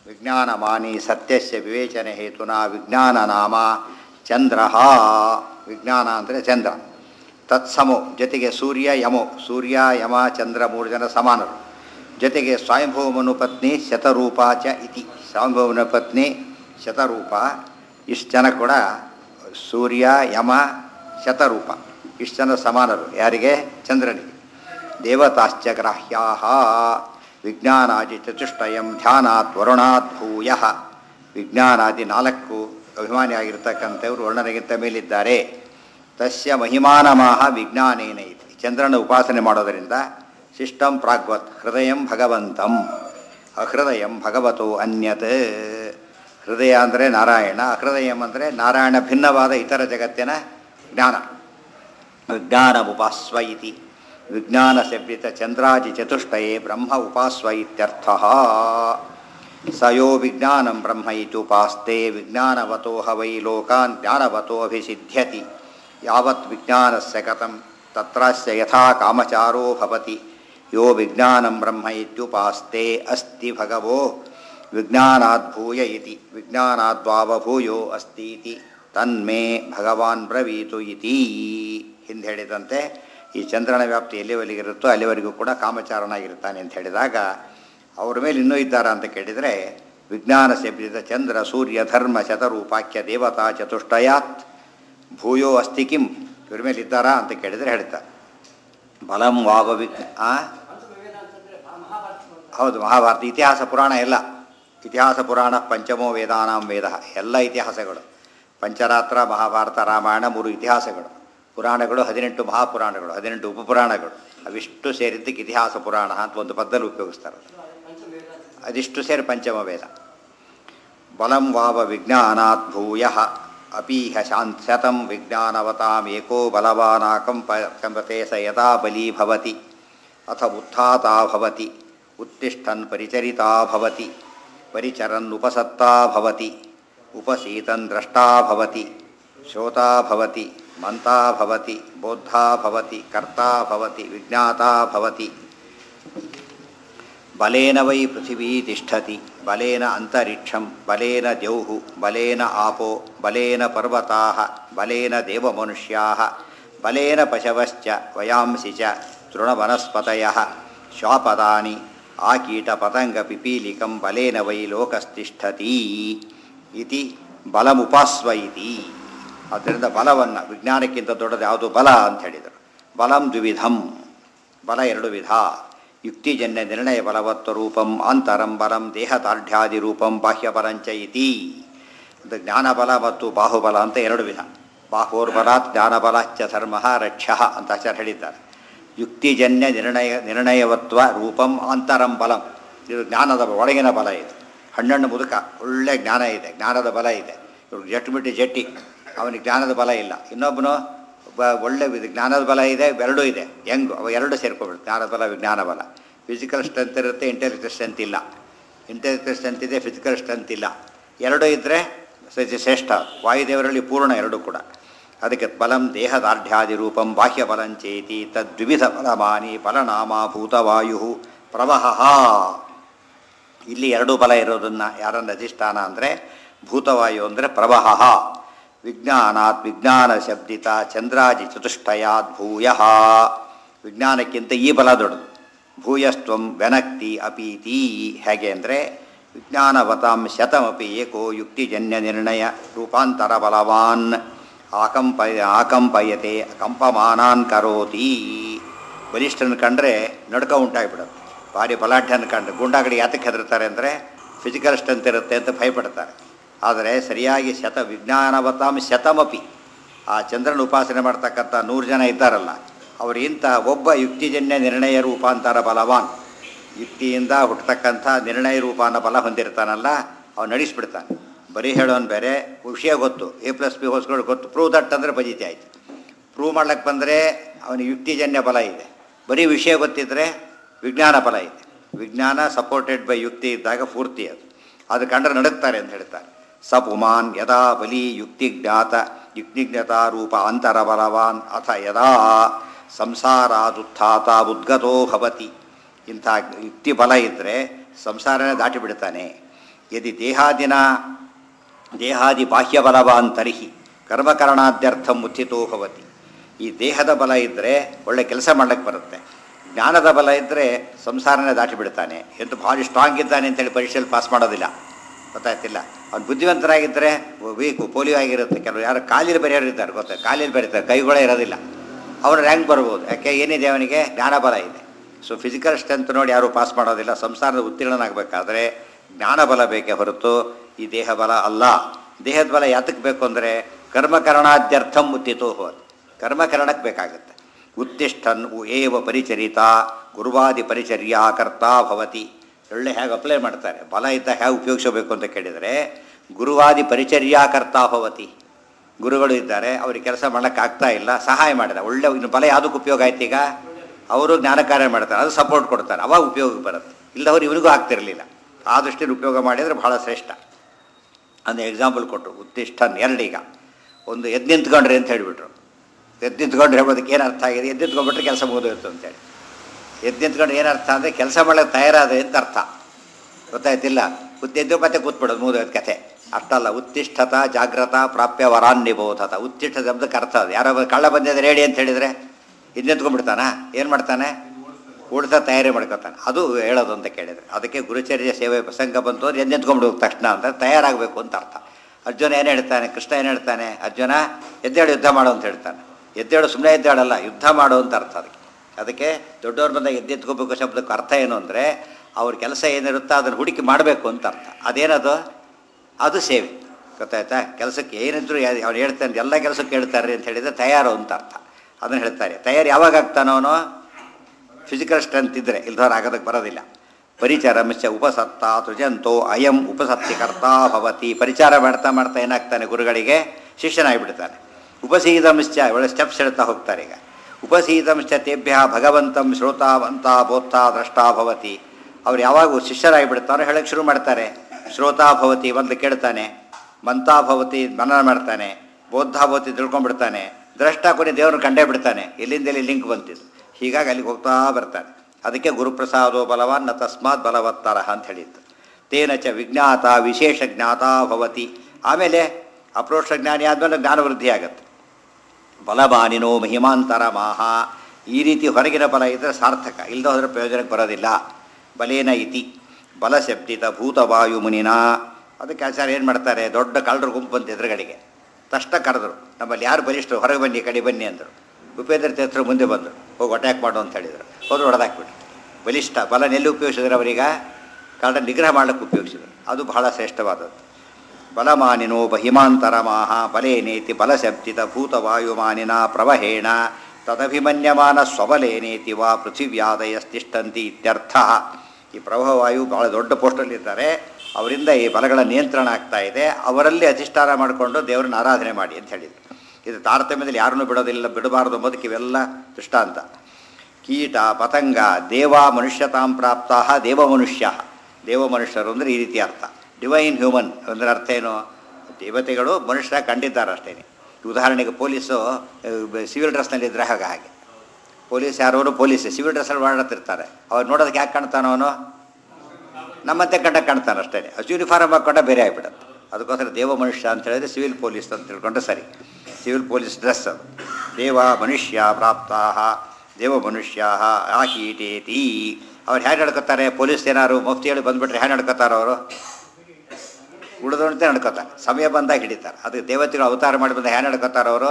ವಿಜ್ಞಾನಮಾನಿ ಸತ್ಯಸ್ಯ ವಿವೇಚನೆ ಹೇತುನಾ ವಿಜ್ಞಾನ ನಾಮ ಚಂದ್ರ. ವಿಜ್ಞಾನ ಅಂದರೆ ಚಂದ್ರ. ತತ್ಸಮೋ ಜೊತೆಗೆ ಸೂರ್ಯ ಯಮೋ, ಸೂರ್ಯ ಯಮ ಚಂದ್ರ 3 ಜನ ಸಮಾನರು. ಜೊತೆಗೆ ಸ್ವಯಂಭೂಮನು ಪತ್ನಿ ಶತರೂಪ ಚ ಇತಿ, ಸ್ವಯಂಭೂಮನ ಪತ್ನಿ ಶತರೂಪ. ಇಷ್ಟು ಜನ ಕೂಡ ಸೂರ್ಯ ಯಮ ಶತರೂಪ ಇಷ್ಟು ಜನ ಸಮಾನರು. ಯಾರಿಗೆ? ಚಂದ್ರನಿಗೆ. ದೇವತಾಶ್ಚ ಗ್ರಾಹ್ಯಾ ವಿಜ್ಞಾನಾದಿ ಚತುಷ್ಟಯಂ ಧ್ಯಾನಾತ್ ವರುಣಾತ್ ಭೂಯ. ವಿಜ್ಞಾನಾದಿ 4 ಅಭಿಮಾನಿಯಾಗಿರ್ತಕ್ಕಂಥವ್ರು ವರ್ಣನೆಗಿಂತ ಮೇಲಿದ್ದಾರೆ. ತಸ್ಯ ಮಹಿಮಾನಮಾಹ ವಿಜ್ಞಾನೇನ ಇತಿ. ಚಂದ್ರನ ಉಪಾಸನೆ ಮಾಡೋದರಿಂದ ಶಿಷ್ಟಂ ಪ್ರಾಗ್ವತ್ ಹೃದಯಂ ಭಗವಂತಂ ಅಹೃದಯಂ ಭಗವತೋ ಅನ್ಯತ್. ಹೃದಯ ಅಂದರೆ ನಾರಾಯಣ, ಅಹೃದಯಂ ಅಂದರೆ ನಾರಾಯಣ ಭಿನ್ನವಾದ ಇತರ ಜಗತ್ತಿನ ಜ್ಞಾನ. ವಿಜ್ಞಾನಮುಪಾಸ್ವ ಇತಿ. ವಿಜ್ಞಾನ ಸೆವ್ಯತ ಚಂದ್ರಾದಿ ಚತುಷ್ಟಯೇ ಬ್ರಹ್ಮ ಉಪಾಸ್ವ ಇತ್ಯರ್ಥ. ಸ ಯೋ ವಿಜ್ಞಾನಂ ಬ್ರಹ್ಮ ಇತ್ಯುಪಾಸ್ತೆ ವಿಜ್ಞಾನವತೋ ಹವೈ ಲೋಕಾನ್ ಜ್ಞಾನವತೋ ಅಭಿಸಿದ್ಧ್ಯತಿ. ಯಾವತ್ ವಿಜ್ಞಾನಸ್ಯ ಕಥಂ ತತ್ರಸ್ಯ ಯಥಾ ಕಾಮಚಾರೋ ಭವತಿ. ಯೋ ವಿಜ್ಞಾನಂ ಬ್ರಹ್ಮ ಇತ್ಯುಪಾಸ್ತೆ ಅಸ್ತಿ ಭಗವೋ ವಿಜ್ಞಾನಾದ್ ಭೂಯ ಇತಿ. ವಿಜ್ಞಾನಾದ್ವಾವಭೂಯೋ ಅಸ್ತಿ ಇತಿ ತನ್ಮೇ ಭಗವಾನ್ ಬ್ರವೀತು ಇತಿ. ಹಿಂದೆ ಹೇಳಿದಂತೆ ಈ ಚಂದ್ರನ ವ್ಯಾಪ್ತಿ ಎಲ್ಲಿವರೆಗಿರುತ್ತೋ ಅಲ್ಲಿವರೆಗೂ ಕೂಡ ಕಾಮಚಾರನಾಗಿರ್ತಾನೆ ಅಂತ ಹೇಳಿದಾಗ ಅವ್ರ ಮೇಲೆ ಇನ್ನೂ ಇದ್ದಾರಾ ಅಂತ ಕೇಳಿದರೆ, ವಿಜ್ಞಾನ ಸೆಬ್ಬಿದ ಚಂದ್ರ ಸೂರ್ಯ ಧರ್ಮ ಶತರೂಪಾಖ್ಯ ದೇವತಾ ಚತುಷ್ಟಯಾತ್ ಭೂಯೋ ಅಸ್ತಿ ಕಿಂ. ಇವ್ರ ಮೇಲೆ ಇದ್ದಾರಾ ಅಂತ ಕೇಳಿದರೆ ಹೇಳ್ತಾರೆ ಬಲಂ ವಾವ ಹೌದು, ಮಹಾಭಾರತ ಇತಿಹಾಸ ಪುರಾಣ ಎಲ್ಲ. ಇತಿಹಾಸ ಪುರಾಣ ಪಂಚಮೋ ವೇದಾನಾಂ ವೇದ. ಎಲ್ಲ ಇತಿಹಾಸಗಳು, ಪಂಚರಾತ್ರ ಮಹಾಭಾರತ ರಾಮಾಯಣ 3 ಇತಿಹಾಸಗಳು. ಪುರಾಣಗಳು 18 ಮಹಾಪುರಾಣಗಳು, 18 ಉಪಪುರಾಣಗಳು. ಅವಿಷ್ಟು ಸೇರಿದ್ದಕ್ಕೆ ಇತಿಹಾಸ ಪುರಾಣ ಅಂತ ಒಂದು ಪದದಲ್ಲಿ ಉಪಯೋಗಿಸ್ತಾರೆ. ಅದಿಷ್ಟು ಸೇರಿ ಪಂಚಮ ವೇದ. ಬಲಂ ವಾವ ವಿಜ್ಞಾನಾತ್ ಭೂಯ ಅಪೀಹ ಶತಂ ವಿಜ್ಞಾನವತಾಂ ಏಕೋ ಬಲವಾನಾಕಂಪತೆ ಸ ಯದಾ ಬಲೀ ಭವತಿ ಅಥ ಉತ್ಥಾತಾ ಭವತಿ ಉತ್ತಿಷ್ಠನ್ ಪರಿಚರಿತಾ ಭವತಿ ಪರಿಚರನ್ ಉಪಸತ್ತಾ ಭವತಿ ಉಪಸೀತನ್ ದ್ರಷ್ಟಾ ಭವತಿ ಶ್ರೋತಾ ಭವತಿ ಮಂತಾ ಭವತಿ ಬೋದ್ಧಾ ಭವತಿ ಕರ್ತಾ ಭವತಿ ವಿಜ್ಞಾತಾ ಭವತಿ. ಬಲೇನ ವೈ ಪೃಥಿವೀ ತಿಷ್ಠತಿ ಬಲೇನ ಅಂತರಿಕ್ಷಂ ಬಲೇನ ದ್ಯೌಃ ಬಲೇನ ಆಪೋ ಬಲೇನ ಪರ್ವತಾಃ ಬಲೇನ ದೇವಮನುಷ್ಯಾಃ ಬಲೇನ ಪಶವಶ್ಚ ವಯಾಂಸಿ ಚ ತೃಣವನಸ್ಪತಯಃ ಶ್ವಾಪದಾನಿ ಆಕೀಟ ಪತಂಗ ಪಿಪೀಲಿಕಂ ಬಲೇನ ವೈ ಲೋಕಸ್ತಿಷ್ಠತಿ ಇತಿ ಬಲಮುಪಾಸ್ವ ಇತಿ. ಆದ್ದರಿಂದ ಬಲವನ್ನು, ವಿಜ್ಞಾನಕ್ಕಿಂತ ದೊಡ್ಡದು ಯಾವುದು ಬಲ ಅಂತ ಹೇಳಿದರು. ಬಲಂ ದ್ವಿವಿಧಂ, ಬಲ 2 ವಿಧ. ಯುಕ್ತಿಜನ್ಯ ನಿರ್ಣಯ ಬಲವತ್ವ ರೂಪಂ ಅಂತರಂ ಬಲಂ ದೇಹದಾರ್ಢ್ಯಾದಿ ರೂಪಂ ಬಾಹ್ಯಬಲಂಚ ಇತಿ. ಅದು ಜ್ಞಾನಬಲ ಮತ್ತು ಬಾಹುಬಲ ಅಂತ 2 ವಿಧ. ಬಾಹೋರ್ಬಲಾತ್ ಜ್ಞಾನಬಲಾಚ್ಚ ಧರ್ಮ ರಕ್ಷ್ಯ ಅಂತ ಆಚಾರ್ಯ ಹೇಳಿದ್ದಾರೆ. ಯುಕ್ತಿಜನ್ಯ ನಿರ್ಣಯವತ್ವ ರೂಪಂ ಅಂತರಂ ಬಲಂ, ಇದು ಜ್ಞಾನದ ಒಳಗಿನ ಬಲ ಇದೆ. ಹಣ್ಣು ಮುದುಕ ಒಳ್ಳೆ ಜ್ಞಾನ ಇದೆ, ಜ್ಞಾನದ ಬಲ ಇದೆ. ಇವ್ರು ಜಟ್ಟಿ ಅವನಿಗೆ ಜ್ಞಾನದ ಬಲ ಇಲ್ಲ. ಇನ್ನೊಬ್ಬನು ಒಳ್ಳೆ ಜ್ಞಾನದ ಬಲ ಇದೆ, 2 ಇದೆ. ಹೆಂಗು ಅವ 2 ಸೇರ್ಕೊಬಿಡು, ಜ್ಞಾನದ ಬಲ ವಿಜ್ಞಾನ ಬಲ. ಫಿಸಿಕಲ್ ಸ್ಟ್ರೆಂತ್ ಇರುತ್ತೆ, ಇಂಟೆಲೆಕ್ಚುವಲ್ ಸ್ಟ್ರೆಂತ್ ಇಲ್ಲ. ಇಂಟೆಲೆಕ್ಚುವಲ್ ಸ್ಟ್ರೆಂತ್ ಇದೆ, ಫಿಸಿಕಲ್ ಸ್ಟ್ರೆಂತ್ ಇಲ್ಲ. 2 ಇದ್ದರೆ ಶ್ರೇಷ್ಠ. ವಾಯುದೇವರಲ್ಲಿ ಪೂರ್ಣ 2 ಕೂಡ. ಅದಕ್ಕೆ ಬಲಂ ದೇಹದಾರ್ಢ್ಯಾದಿ ರೂಪಂ ಬಾಹ್ಯ ಬಲಂಚೇತಿ ತದ್ವಿವಿಧ ಬಲಮಾನಿ ಫಲನಾಮ ಭೂತವಾಯು ಪ್ರವಹ. ಇಲ್ಲಿ 2 ಬಲ ಇರೋದನ್ನು ಯಾರನ್ನು ಅಧಿಷ್ಠಾನ ಅಂದರೆ ಭೂತವಾಯು ಅಂದರೆ ಪ್ರವಹ. ವಿಜ್ಞಾನಾತ್ ವಿಜ್ಞಾನ ಶಬ್ದಿತ ಚಂದ್ರಾದಿ ಚತುಷ್ಟಯಾತ್ ಭೂಯ. ವಿಜ್ಞಾನಕ್ಕಿಂತ ಈ ಬಲ ದೊಡ್ಡದು. ಭೂಯಸ್ತ್ವಂ ವ್ಯನಕ್ತಿ ಅಪೀತಿ. ಹೇಗೆ ಅಂದರೆ ವಿಜ್ಞಾನವತಾಂ ಶತಮಪಿ ಏಕೋ ಯುಕ್ತಿಜನ್ಯ ನಿರ್ಣಯ ರೂಪಾಂತರ ಬಲವಾನ್ ಆಕಂಪಯತೆ ಕಂಪಮಾನಾನ್ ಕರೋತಿ. ಬಲಿಷ್ಠನ ಕಂಡ್ರೆ ನಡುಕ ಉಂಟಾಗಿಬಿಡುತ್ತೆ. ಭಾರಿ ಬಲಾಢ್ಯನ ಕಂಡ್ರೆ ಗುಂಡಾಗಡಿ ಯಾತಕ್ಕೆ ಹೆದರ್ತಾರೆ ಅಂದರೆ ಫಿಸಿಕಲ್ ಸ್ಟ್ರೆಂತ್ ಇರುತ್ತೆ ಅಂತ ಭಯಪಡ್ತಾರೆ. ಆದರೆ ಸರಿಯಾಗಿ ವಿಜ್ಞಾನವತಾಂ ಶತಮಪಿ, ಆ ಚಂದ್ರನ ಉಪಾಸನೆ ಮಾಡ್ತಕ್ಕಂಥ 100 ಜನ ಇದ್ದಾರಲ್ಲ, ಅವರಿಗಿಂತ ಒಬ್ಬ ಯುಕ್ತಿಜನ್ಯ ನಿರ್ಣಯ ರೂಪಾಂತರ ಬಲವಾನ್, ಯುಕ್ತಿಯಿಂದ ಹುಟ್ಟತಕ್ಕಂಥ ನಿರ್ಣಯ ರೂಪಾನ ಬಲ ಹೊಂದಿರ್ತಾನಲ್ಲ, ಅವನು ನಡೆಸಿಬಿಡ್ತಾನೆ. ಬರೀ ಹೇಳೋನು ಬೇರೆ, ವಿಷಯ ಗೊತ್ತು, A+B² ಗೊತ್ತು, ಪ್ರೂವ್ ದಟ್ ಅಂದರೆ ಬಜಿತಿ ಆಯಿತು. ಪ್ರೂವ್ ಮಾಡ್ಲಿಕ್ಕೆ ಬಂದರೆ ಅವನಿಗೆ ಯುಕ್ತಿಜನ್ಯ ಬಲ ಇದೆ. ಬರೀ ವಿಷಯ ಗೊತ್ತಿದ್ದರೆ ವಿಜ್ಞಾನ ಬಲ ಇದೆ. ವಿಜ್ಞಾನ ಸಪೋರ್ಟೆಡ್ ಬೈ ಯುಕ್ತಿ ಇದ್ದಾಗ ಪೂರ್ತಿ ಅದು ಕಂಡ್ರೆ ನಡುಕ್ತಾರೆ ಅಂತ ಹೇಳ್ತಾರೆ. ಸ ಪುಮಾನ್ ಯದಾ ಬಲಿ ಯುಕ್ತಿಜ್ಞತಾ ರೂಪ ಅಂತರ ಬಲವಾನ್ ಅಥ ಯದಾ ಸಂಸಾರಾದುತ್ಥಾತ ಉದ್ಗತೋ ಭವತಿ. ಇಂಥ ಯುಕ್ತಿ ಬಲ ಇದ್ದರೆ ಸಂಸಾರನೇ ದಾಟಿ ಬಿಡ್ತಾನೆ. ಯದಿ ದೇಹಾದಿ ಬಾಹ್ಯಬಲವಾನ್ ತರ್ಹಿ ಕರ್ಮಕರಣಾದ್ಯರ್ಥಂ ಉಚಿತೋ ಭವತಿ. ಈ ದೇಹದ ಬಲ ಇದ್ದರೆ ಒಳ್ಳೆ ಕೆಲಸ ಮಾಡಕ್ಕೆ ಬರುತ್ತೆ. ಜ್ಞಾನದ ಬಲ ಇದ್ದರೆ ಸಂಸಾರನೇ ದಾಟಿ ಬಿಡ್ತಾನೆ. ಎಂದು ಭಾರಿ ಸ್ಟ್ರಾಂಗ್ ಇದ್ದಾನೆ ಅಂತೇಳಿ ಪರೀಕ್ಷೆಯಲ್ಲಿ ಪಾಸ್ ಮಾಡೋದಿಲ್ಲ, ಗೊತ್ತಾಯ್ತಿಲ್ಲ. ಅವ್ನು ಬುದ್ಧಿವಂತರಾಗಿದ್ದರೆ ವೀಕು ಪೋಲಿಯೋ ಆಗಿರುತ್ತೆ. ಕೆಲವರು ಯಾರು ಕಾಲಿಲ್ ಬರೆಯೋರು ಇದ್ದಾರೆ, ಗೊತ್ತಾ, ಕಾಲಿಲ್ ಬರೀತಾರೆ, ಕೈಗಳೇ ಇರೋದಿಲ್ಲ. ಅವನು ರ್ಯಾಂಕ್ ಬರ್ಬೋದು. ಯಾಕೆ? ಏನಿದೆ ಅವನಿಗೆ? ಜ್ಞಾನಬಲ ಇದೆ. ಸೊ ಫಿಸಿಕಲ್ ಸ್ಟ್ರೆಂತ್ ನೋಡಿ ಯಾರೂ ಪಾಸ್ ಮಾಡೋದಿಲ್ಲ. ಸಂಸಾರದ ಉತ್ತೀರ್ಣನಾಗಬೇಕಾದ್ರೆ ಜ್ಞಾನಬಲ ಬೇಕೇ ಹೊರತು ಈ ದೇಹ ಬಲ ಅಲ್ಲ. ದೇಹದ ಬಲ ಯಾತಕ್ಕೆ ಬೇಕು ಅಂದರೆ ಕರ್ಮಕರಣಾದ್ಯರ್ಥಂ ಉತ್ತಿತೋ ಹೋದ, ಕರ್ಮಕರಣಕ್ಕೆ ಬೇಕಾಗುತ್ತೆ. ಉತ್ತಿಷ್ಠನ್ ಏವ ಪರಿಚರಿತ ಗುರುವಾದಿ ಪರಿಚರ್ಯಾಕರ್ತಾ ಭವತಿ. ಒಳ್ಳೆ ಹೇಗೆ ಅಪ್ಲೈ ಮಾಡ್ತಾರೆ, ಬಲ ಇದ್ದ ಹೇಗೆ ಉಪಯೋಗಿಸಬೇಕು ಅಂತ ಕೇಳಿದರೆ ಗುರುವಾದಿ ಪರಿಚರ್ಯಾಕರ್ತಾ ಭವತಿ. ಗುರುಗಳು ಇದ್ದಾರೆ, ಅವ್ರಿಗೆ ಕೆಲಸ ಮಾಡೋಕ್ಕಾಗ್ತಾ ಇಲ್ಲ, ಸಹಾಯ ಮಾಡಿದ ಒಳ್ಳೆ. ಇನ್ನು ಬಲ ಯಾವುದಕ್ಕೆ ಉಪಯೋಗ ಆಯ್ತು? ಈಗ ಅವರು ಜ್ಞಾನ ಕಾರ್ಯ ಮಾಡ್ತಾರೆ, ಅದು ಸಪೋರ್ಟ್ ಕೊಡ್ತಾರೆ, ಅವಾಗ ಉಪಯೋಗಕ್ಕೆ ಬರುತ್ತೆ. ಇಲ್ಲದವ್ರು ಇವನಿಗೂ ಆಗ್ತಿರಲಿಲ್ಲ. ಆ ದೃಷ್ಟಿಯಲ್ಲಿ ಉಪಯೋಗ ಮಾಡಿದರೆ ಬಹಳ ಶ್ರೇಷ್ಠ. ಅಂದರೆ ಎಕ್ಸಾಂಪಲ್ ಕೊಟ್ಟರು. ಉತ್ತಿಷ್ಠನ್ ಎರಡೀಗ ಒಂದು ಎದ್ದು ನಿಂತ್ಕೊಂಡ್ರಿ ಅಂತ ಹೇಳಿಬಿಟ್ರು. ಎದ್ದು ನಿಂತ್ಕೊಂಡ್ರೆ ಹೇಳೋದಕ್ಕೆ ಏನು ಅರ್ಥ ಆಗಿದೆ? ಎದ್ದು ನಿಂತ್ಕೊಂಡ್ಬಿಟ್ರೆ ಕೆಲಸ ಮುಗಿದೋಯ್ತು ಅಂತೇಳಿ. ಎದ್ದು ನಿಂತ್ಕೊಂಡ್ರೆ ಏನು ಅರ್ಥ ಅಂದರೆ ಕೆಲಸ ಮಾಡೋಕ್ಕೆ ತಯಾರಾದೆ ಅಂತ ಅರ್ಥ, ಗೊತ್ತಾಯ್ತಿಲ್ಲ. ಎದ್ದು ಮತ್ತೆ ಕೂತ್ಬಿಡೋದು, ಮುಗಿದೋಯ್ತು ಕಥೆ. ಅಷ್ಟಲ್ಲ. ಉತ್ತಿಷ್ಠತ ಜಾಗ್ರತ ಪ್ರಾಪ್ಯ ವರಾನ್ನಿಬೋಧತ. ಉತ್ತಿಷ್ಠ ಶಬ್ದಕ್ಕೆ ಅರ್ಥ ಅದು. ಯಾರೋ ಕಳ್ಳ ಬಂದಿದ್ರೆ ರೇಡಿ ಅಂತ ಹೇಳಿದರೆ ಇದು ನಿಂತ್ಕೊಂಡ್ಬಿಡ್ತಾನ, ಏನು ಮಾಡ್ತಾನೆ? ಊಟ ತಯಾರಿ ಮಾಡ್ಕೊತಾನೆ. ಅದು ಹೇಳೋದು ಅಂತ ಕೇಳಿದರೆ ಅದಕ್ಕೆ ಗುರುಚರ್ಯ ಸೇವೆ ಪ್ರಸಂಗ ಬಂತು ಅಂದ್ರೆ ಎದ್ದು ನಿಂತ್ಕೊಂಡ್ಬಿಡ್ಬೇಕು ತಕ್ಷಣ ಅಂತ ತಯಾರಾಗಬೇಕು ಅಂತ ಅರ್ಥ. ಅರ್ಜುನ ಏನು ಹೇಳ್ತಾನೆ? ಕೃಷ್ಣ ಏನು ಹೇಳ್ತಾನೆ? ಅರ್ಜುನ ಎದ್ದೇಳು ಯುದ್ಧ ಮಾಡು ಅಂತ ಹೇಳ್ತಾನೆ. ಎದ್ದೇಳು ಸುಮ್ಮನೆ ಎದ್ದೇಳಲ್ಲ, ಯುದ್ಧ ಮಾಡು ಅಂತ ಅರ್ಥ ಅದಕ್ಕೆ. ಅದಕ್ಕೆ ದೊಡ್ಡವ್ರ ಬಂದಾಗ ಎದ್ದೆತ್ಕೋಬೇಕು ಶಬ್ದಕ್ಕೆ ಅರ್ಥ ಏನು ಅಂದರೆ ಅವ್ರ ಕೆಲಸ ಏನಿರುತ್ತೋ ಅದನ್ನು ಹುಡುಕಿ ಮಾಡಬೇಕು ಅಂತ ಅರ್ಥ. ಅದೇನದು? ಅದು ಸೇವೆ, ಗೊತ್ತಾಯ್ತಾ? ಕೆಲಸಕ್ಕೆ ಏನಿದ್ರು ಅವ್ರು ಹೇಳ್ತಾನೆ, ಎಲ್ಲ ಕೆಲಸಕ್ಕೆ ಹೇಳ್ತಾರೆ ಅಂತ ಹೇಳಿದರೆ ತಯಾರು ಅಂತ ಅರ್ಥ. ಅದನ್ನು ಹೇಳ್ತಾರೆ. ತಯಾರು ಯಾವಾಗ ಆಗ್ತಾನೋ ಅವನು? ಫಿಸಿಕಲ್ ಸ್ಟ್ರೆಂತ್ ಇದ್ದರೆ, ಇಲ್ದವ್ರು ಆಗೋದಕ್ಕೆ ಬರೋದಿಲ್ಲ. ಪರಿಚರಮಿಶ್ಚ ಉಪಸತ್ತ ತೃಜಂತೋ ಅಯಂ ಉಪಸತ್ತಿಕರ್ತಾ ಭವತಿ. ಪರಿಚಾರ ಮಾಡ್ತಾ ಮಾಡ್ತಾ ಏನಾಗ್ತಾನೆ? ಗುರುಗಳಿಗೆ ಶಿಷ್ಯನಾಗಿಬಿಡ್ತಾನೆ. ಉಪಸೀದಮಿಶ್ಚ ಒಳ್ಳೆ ಸ್ಟೆಪ್ಸ್ ಹೇಳ್ತಾ ಹೋಗ್ತಾರೆ. ಈಗ ಉಪಸೀದಮಿಶ್ಚ ತೇಭ್ಯ ಭಗವಂತಂ ಶ್ರೋತಾವಂತ ಬೋದ್ಧ ದ್ರಷ್ಟಾ ಭವತಿ. ಅವ್ರು ಯಾವಾಗ ಶಿಷ್ಯರಾಗಿಬಿಡ್ತಾರೋ ಹೇಳಕ್ಕೆ ಶುರು ಮಾಡ್ತಾರೆ. ಶ್ರೋತಾ ಭವತಿ ಮೊದಲು ಕೇಳ್ತಾನೆ, ಮಂತಾ ಭವತಿ ಮನನ ಮಾಡ್ತಾನೆ, ಬೋದ್ಧ ಭವತಿ ತಿಳ್ಕೊಂಡ್ಬಿಡ್ತಾನೆ, ದ್ರಷ್ಟ ಕೊನೆ ದೇವ್ರನ್ನ ಕಂಡೇ ಬಿಡ್ತಾನೆ. ಎಲ್ಲಿಂದ ಎಲ್ಲಿ ಲಿಂಕ್ ಬಂತಿದ್ದು. ಹೀಗಾಗಿ ಅಲ್ಲಿಗೆ ಹೋಗ್ತಾ ಬರ್ತಾನೆ. ಅದಕ್ಕೆ ಗುರುಪ್ರಸಾದೋ ಬಲವಾನ್ ನ ತಸ್ಮಾತ್ ಬಲವತ್ತರ ಅಂತ ಹೇಳಿದ್ದು. ತೇನ ಚ ವಿಜ್ಞಾತ ವಿಶೇಷ ಜ್ಞಾತ ಭವತಿ. ಆಮೇಲೆ ಅಪ್ರೋಕ್ಷ ಜ್ಞಾನಿ ಆದಮೇಲೆ ಜ್ಞಾನವೃದ್ಧಿ ಆಗುತ್ತೆ. ಬಲಮಾನಿನೋ ಮಹಿಮಾಂತರ ಮಾಹ. ಈ ರೀತಿ ಹೊರಗಿನ ಬಲ ಇದ್ದರೆ ಸಾರ್ಥಕ, ಇಲ್ಲದ ಹೋದರೆ ಪ್ರಯೋಜನಕ್ಕೆ ಬರೋದಿಲ್ಲ. ಬಲೇನ ಇತಿ ಬಲಶಬ್ದಿತ ಭೂತವಾಯು ಮುನಿನ. ಅದಕ್ಕೆ ಆಚಾರ್ಯ ಏನು ಮಾಡ್ತಾರೆ? ದೊಡ್ಡ ಕಳ್ಳರ ಗುಂಪು ಬಂತು ಎದುರುಗಡೆಗೆ. ತಕ್ಷಣ ಕರೆದ್ರು, ನಮ್ಮಲ್ಲಿ ಯಾರು ಬಲಿಷ್ಠರು ಹೊರಗೆ ಬನ್ನಿ, ಕಡೆ ಬನ್ನಿ ಅಂದರು. ಉಪೇಂದ್ರ ತೀರ್ಥರು ಮುಂದೆ ಬಂದರು, ಹೋಗಿ ಅಟ್ಯಾಕ್ ಮಾಡು ಅಂತ ಹೇಳಿದರು. ಹೋದ್ರು, ಹೊಡೆದಾಕ್ಬಿಟ್ರು. ಬಲಿಷ್ಠ ಬಲನೆಲ್ಲಿ ಉಪಯೋಗಿಸಿದ್ರು? ಅವರೀಗ ಕಳ್ಳರ ನಿಗ್ರಹ ಮಾಡಲಿಕ್ಕೆ ಉಪಯೋಗಿಸಿದರು. ಅದು ಬಹಳ ಶ್ರೇಷ್ಠವಾದದ್ದು. ಬಲಮಾನಿನೋ ಬಹಿಮಾಂತರ ಮಾಹ ಬಲೇನೇತಿ ಬಲಶಬ್ದಿತ ಭೂತವಾಯುಮಾನಿನ ಪ್ರವಹೇಣ ತದಭಿಮನ್ಯಮಾನ ಸ್ವಬಲೇನೇತಿ ವಾ ಪೃಥಿವ್ಯಾದಯಸ್ತಿಷ್ಠಂತಿ ಇತ್ಯರ್ಥ. ಈ ಪ್ರವಾಹವಾಯು ಭಾಳ ದೊಡ್ಡ ಪೋಸ್ಟಲ್ಲಿದ್ದಾರೆ, ಅವರಿಂದ ಈ ಬಲಗಳ ನಿಯಂತ್ರಣ ಆಗ್ತಾ ಇದೆ. ಅವರಲ್ಲಿ ಅಧಿಷ್ಠಾನ ಮಾಡಿಕೊಂಡು ದೇವರನ್ನ ಆರಾಧನೆ ಮಾಡಿ ಅಂತ ಹೇಳಿದರು. ಇದು ತಾರತಮ್ಯದಲ್ಲಿ ಯಾರನ್ನೂ ಬಿಡೋದಿಲ್ಲ, ಬಿಡಬಾರದು ಎಂಬುದಕ್ಕೆ ಇವೆಲ್ಲ ದೃಷ್ಟಾಂತ. ಕೀಟ ಪತಂಗ ದೇವ ಮನುಷ್ಯತಾಂ ಪ್ರಾಪ್ತ ದೇವ ಮನುಷ್ಯ. ದೇವ ಮನುಷ್ಯರು ಅಂದರೆ ಈ ರೀತಿ ಅರ್ಥ. ಡಿವೈನ್ ಹ್ಯೂಮನ್ ಅಂದರೆ ಅರ್ಥ ಏನು? ದೇವತೆಗಳು ಮನುಷ್ಯರ ಕಂಡಿದ್ದಾರೆ ಅಷ್ಟೇ. ಉದಾಹರಣೆಗೆ ಪೊಲೀಸು ಸಿವಿಲ್ ಡ್ರೆಸ್ನಲ್ಲಿ ಇದ್ದರೆ ಹಾಗೆ ಪೊಲೀಸ್ ಯಾರು? ಪೊಲೀಸ್ ಸಿವಿಲ್ ಡ್ರೆಸ್ಸಲ್ಲಿ ಓಡಾಡ್ತಿರ್ತಾರೆ. ಅವ್ರು ನೋಡೋದಕ್ಕೆ ಯಾಕೆ ಕಾಣ್ತಾನೋ? ಅವನು ನಮ್ಮಂತೆ ಕಾಣ್ತಾನೆ ಅಷ್ಟೇ. ಅದು ಯೂನಿಫಾರ್ಮ್ ಹಾಕ್ಕೊಂಡ ಬೇರೆ ಆಗಿಬಿಡುತ್ತೆ. ಅದಕ್ಕೋಸ್ಕರ ದೇವ ಮನುಷ್ಯ ಅಂತ ಹೇಳಿದ್ರೆ ಸಿವಿಲ್ ಪೊಲೀಸ್ ಅಂತ ತಿಳ್ಕೊಂಡ್ರೆ ಸರಿ. ಸಿವಿಲ್ ಪೊಲೀಸ್ ಡ್ರೆಸ್ ಅದು. ದೇವ ಮನುಷ್ಯ ಪ್ರಾಪ್ತಾ ದೇವ ಮನುಷ್ಯ ಆಕೀಟೇತಿ. ಅವ್ರು ಹೇಗೆ ನಡ್ಕೋತಾರೆ? ಪೊಲೀಸ್ ಏನಾರು ಮುಫ್ತಿ ಹೇಳಿ ಬಂದುಬಿಟ್ರೆ ಹೇಗೆ ನಡ್ಕೋತಾರೆ? ಅವರು ಉಳಿದಂತೆ ನಡ್ಕೋತಾರೆ, ಸಮಯ ಬಂದಾಗ ಹಿಡಿತಾರೆ. ಅದಕ್ಕೆ ದೇವತೆಗಳು ಅವತಾರ ಮಾಡಿ ಬಂದಾಗ ಹೇಗೆ ನಡ್ಕೋತಾರೆ? ಅವರು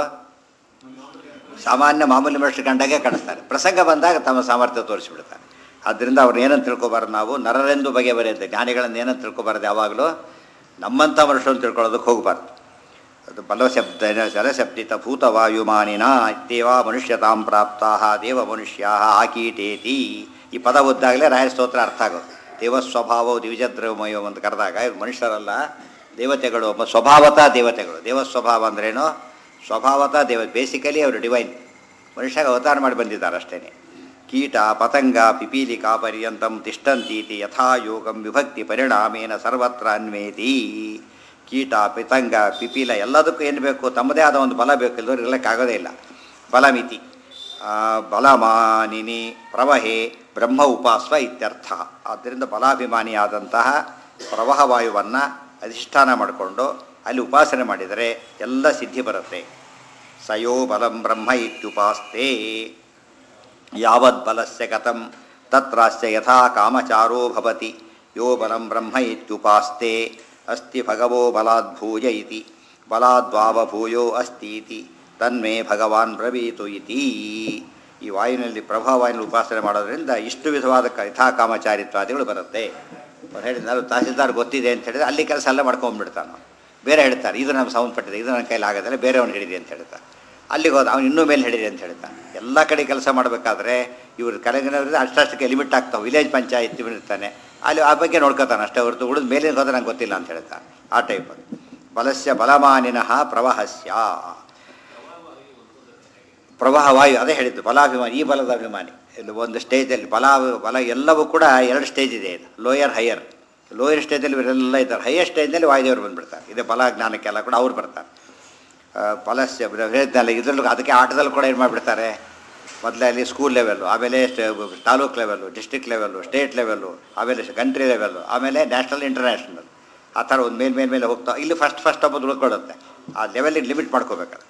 ಸಾಮಾನ್ಯ ಮಾಮೂಲಿ ಮನುಷ್ಯರು ಕಂಡಾಗೆ ಕಾಣಿಸ್ತಾರೆ. ಪ್ರಸಂಗ ಬಂದಾಗ ತಮ್ಮ ಸಾಮರ್ಥ್ಯ ತೋರಿಸಿಬಿಡ್ತಾರೆ. ಆದ್ದರಿಂದ ಅವ್ರನ್ನ ಏನಂತ ತಿಳ್ಕೊಬಾರ್ದು ನಾವು? ನರರೆಂದು ಬಗೆಬರೆಯುತ್ತೆ. ಜ್ಞಾನಿಗಳನ್ನು ಏನಂತ ತಿಳ್ಕೊಬಾರ್ದು? ಯಾವಾಗಲೂ ನಮ್ಮಂಥ ಮನುಷ್ಯರನ್ನು ತಿಳ್ಕೊಳ್ಳೋದಕ್ಕೆ ಹೋಗಬಾರ್ದು. ಅದು ಬಲಶಬ್ದ ಜಲಶಬ್ದಿತ ಭೂತವಾಯುಮಾನಿನ ಇತ್ಯೇವ ಮನುಷ್ಯತಾಂ ಪ್ರಾಪ್ತಾ ದೇವ ಮನುಷ್ಯ ಆಕೀಟೇತಿ. ಈ ಪದ ಓದ್ದಾಗಲೇ ರಾಯರ ಸ್ತೋತ್ರ ಅರ್ಥ ಆಗೋದು. ದೇವಸ್ವಭಾವ ದ್ವಿಜದ್ರವಮಯೋ ಅಂತ ಕರೆದಾಗ ಇವ್ರು ಮನುಷ್ಯರಲ್ಲ, ದೇವತೆಗಳು. ಸ್ವಭಾವತಃ ದೇವತೆಗಳು. ದೇವಸ್ವಭಾವ ಅಂದ್ರೇನು? ಸ್ವಭಾವತಃ ಬೇಸಿಕಲಿ ಅವರು ಡಿವೈನ್. ಮನುಷ್ಯಗೆ ಅವತಾರ ಮಾಡಿ ಬಂದಿದ್ದಾರೆ ಅಷ್ಟೇ. ಕೀಟ ಪತಂಗ ಪಿಪೀಲಿಕಾ ಪರ್ಯಂತಂ ತಿಷ್ಠಂತೀತಿ ಯಥಾ ಯೋಗಂ ವಿಭಕ್ತಿ ಪರಿಣಾಮೇನ ಸರ್ವತ್ರ ಅನ್ವೇತಿ. ಕೀಟ ಪಿತಂಗ ಪಿಪೀಲ ಎಲ್ಲದಕ್ಕೂ ಏನು ಬೇಕು? ತಮ್ಮದೇ ಆದ ಒಂದು ಬಲ ಬೇಕು, ಇಲ್ಲದವ್ರು ಇರಲಿಕ್ಕಾಗೋದೇ ಇಲ್ಲ. ಬಲಮಿತಿ ಬಲಮಾನಿನಿ ಪ್ರವಹೆ ಬ್ರಹ್ಮ ಉಪಾಸ್ವ ಇತ್ಯರ್ಥ. ಆದ್ದರಿಂದ ಬಲಾಭಿಮಾನಿಯಾದಂತಹ ಪ್ರವಾಹ ವಾಯುವನ್ನು ಅಧಿಷ್ಠಾನ ಮಾಡಿಕೊಂಡು ಅಲ್ಲಿ ಉಪಾಸನೆ ಮಾಡಿದರೆ ಎಲ್ಲ ಸಿದ್ಧಿ ಬರುತ್ತೆ. ಸಯೋ ಬಲಂ ಬ್ರಹ್ಮ ಇತ್ಯುಪಾಸ್ತೆ ಯಾವದ್ಬಲಸ್ಯ ಗತಂ ತತ್ರಾಸ್ಯ ಯಥಾ ಕಾಮಚಾರೋ ಭವತಿ ಯೋ ಬಲಂ ಬ್ರಹ್ಮ ಇತ್ಯುಪಾಸ್ತೆ ಅಸ್ತಿ ಭಗವೋ ಬಲಾದ್ಭೂಯ ಇತಿ ಬಲಾದ್ವಾವಭೂಯೋ ಅಸ್ತೀತಿ ತನ್ಮೇ ಭಗವಾನ್ ಬ್ರವೀತು ಇತಿ. ಈ ವಾಯುವಿನಲ್ಲಿ ಪ್ರಭಾವಾಯುವಿನಲ್ಲಿ ಉಪಾಸನೆ ಮಾಡೋದ್ರಿಂದ ಇಷ್ಟು ವಿಧವಾದ ಯಥಾ ಕಾಮಚಾರಿತ್ವಾದಿಗಳು ಬರುತ್ತೆ. ಅವ್ರು ಹೇಳಿದ್ರು ತಹಸೀಲ್ದಾರ್ ಗೊತ್ತಿದೆ ಅಂತ ಹೇಳಿದ್ರೆ ಅಲ್ಲಿ ಕೆಲಸ ಎಲ್ಲ ಮಾಡ್ಕೊಂಡ್ಬಿಡ್ತಾನೆ. ಬೇರೆ ಹೇಳ್ತಾರೆ ಇದು ನಮ್ಗೆ ಸಂಬಂಧಪಟ್ಟಿದೆ, ಇದು ನನ್ನ ಕೈಲಿ ಆಗೋದಿಲ್ಲ, ಬೇರೆ ಅವ್ನು ಹಿಡಿದೆ ಅಂತ ಹೇಳ್ತಾರೆ. ಅಲ್ಲಿಗೆ ಹೋದ ಅವ್ನು ಇನ್ನೂ ಮೇಲೆ ಹಿಡಿದೆ ಅಂತ ಹೇಳ್ತಾನೆ. ಎಲ್ಲ ಕಡೆ ಕೆಲಸ ಮಾಡಬೇಕಾದ್ರೆ ಇವರು ಕೆಳಗಿನವರಿಂದ ಅಷ್ಟಕ್ಕೆ ಲಿಮಿಟ್ ಆಗ್ತಾವೆ. ವಿಲೇಜ್ ಪಂಚಾಯತ್ ಇರ್ತಾನೆ ಅಲ್ಲಿ ಆ ಬಗ್ಗೆ ನೋಡ್ಕೋತಾನೆ ಅಷ್ಟೇ ಹೊರತು ಉಳಿದು ಮೇಲೆ ಹೋದ್ರೆ ನಂಗೆ ಗೊತ್ತಿಲ್ಲ ಅಂತ ಹೇಳ್ತಾನೆ. ಆ ಟೈಪ್ ಅದು. ಬಲಸ್ಯ ಬಲಮಾನಿನಃ ಪ್ರವಾಹಸ್ಯ ಪ್ರವಾಹ ವಾಯು ಅದೇ ಹೇಳಿದ್ದು ಬಲಾಭಿಮಾನಿ. ಈ ಬಲದ ಅಭಿಮಾನಿ ಇಲ್ಲಿ ಒಂದು ಸ್ಟೇಜಲ್ಲಿ ಬಲ ಎಲ್ಲವೂ ಕೂಡ ಎರಡು ಸ್ಟೇಜ್ ಇದೆ. ಇದು ಲೋಯರ್ ಹೈಯರ್. ಲೋಯರ್ ಸ್ಟೇಜಲ್ಲಿ ಇವರೆಲ್ಲ ಇದ್ದಾರೆ, ಹೈಯರ್ ಸ್ಟೇಜ್ನಲ್ಲಿ ವಾಯುದೇವರು ಬಂದುಬಿಡ್ತಾರೆ. ಇದೇ ಬಲ ಜ್ಞಾನಕ್ಕೆಲ್ಲ ಕೂಡ ಅವ್ರು ಬರ್ತಾರೆ. ಫಲಸ್ಯ ಹೇಳಿದ್ನಲ್ಲ ಇದರಲ್ಲೂ ಅದಕ್ಕೆ ಆಟದಲ್ಲಿ ಕೂಡ ಏನು ಮಾಡಿಬಿಡ್ತಾರೆ. ಮೊದಲಲ್ಲಿ ಸ್ಕೂಲ್ ಲೆವೆಲ್ಲು, ಆಮೇಲೆ taluk level, district level, state level, ಆಮೇಲೆ ಕಂಟ್ರಿ ಲೆವೆಲ್ಲು, ಆಮೇಲೆ ನ್ಯಾಷನಲ್ ಇಂಟರ್ನ್ಯಾಷನಲ್, ಆ ಥರ ಒಂದು ಮೇಲೆ ಹೋಗ್ತಾ ಇಲ್ಲಿ ಫಸ್ಟ್ ಒಬ್ಬದು ಉಳ್ಕೊಳ್ಳುತ್ತೆ. ಆ ಲೆವೆಲಿಗೆ ಲಿಮಿಟ್ ಮಾಡ್ಕೋಬೇಕಾದ್ರೆ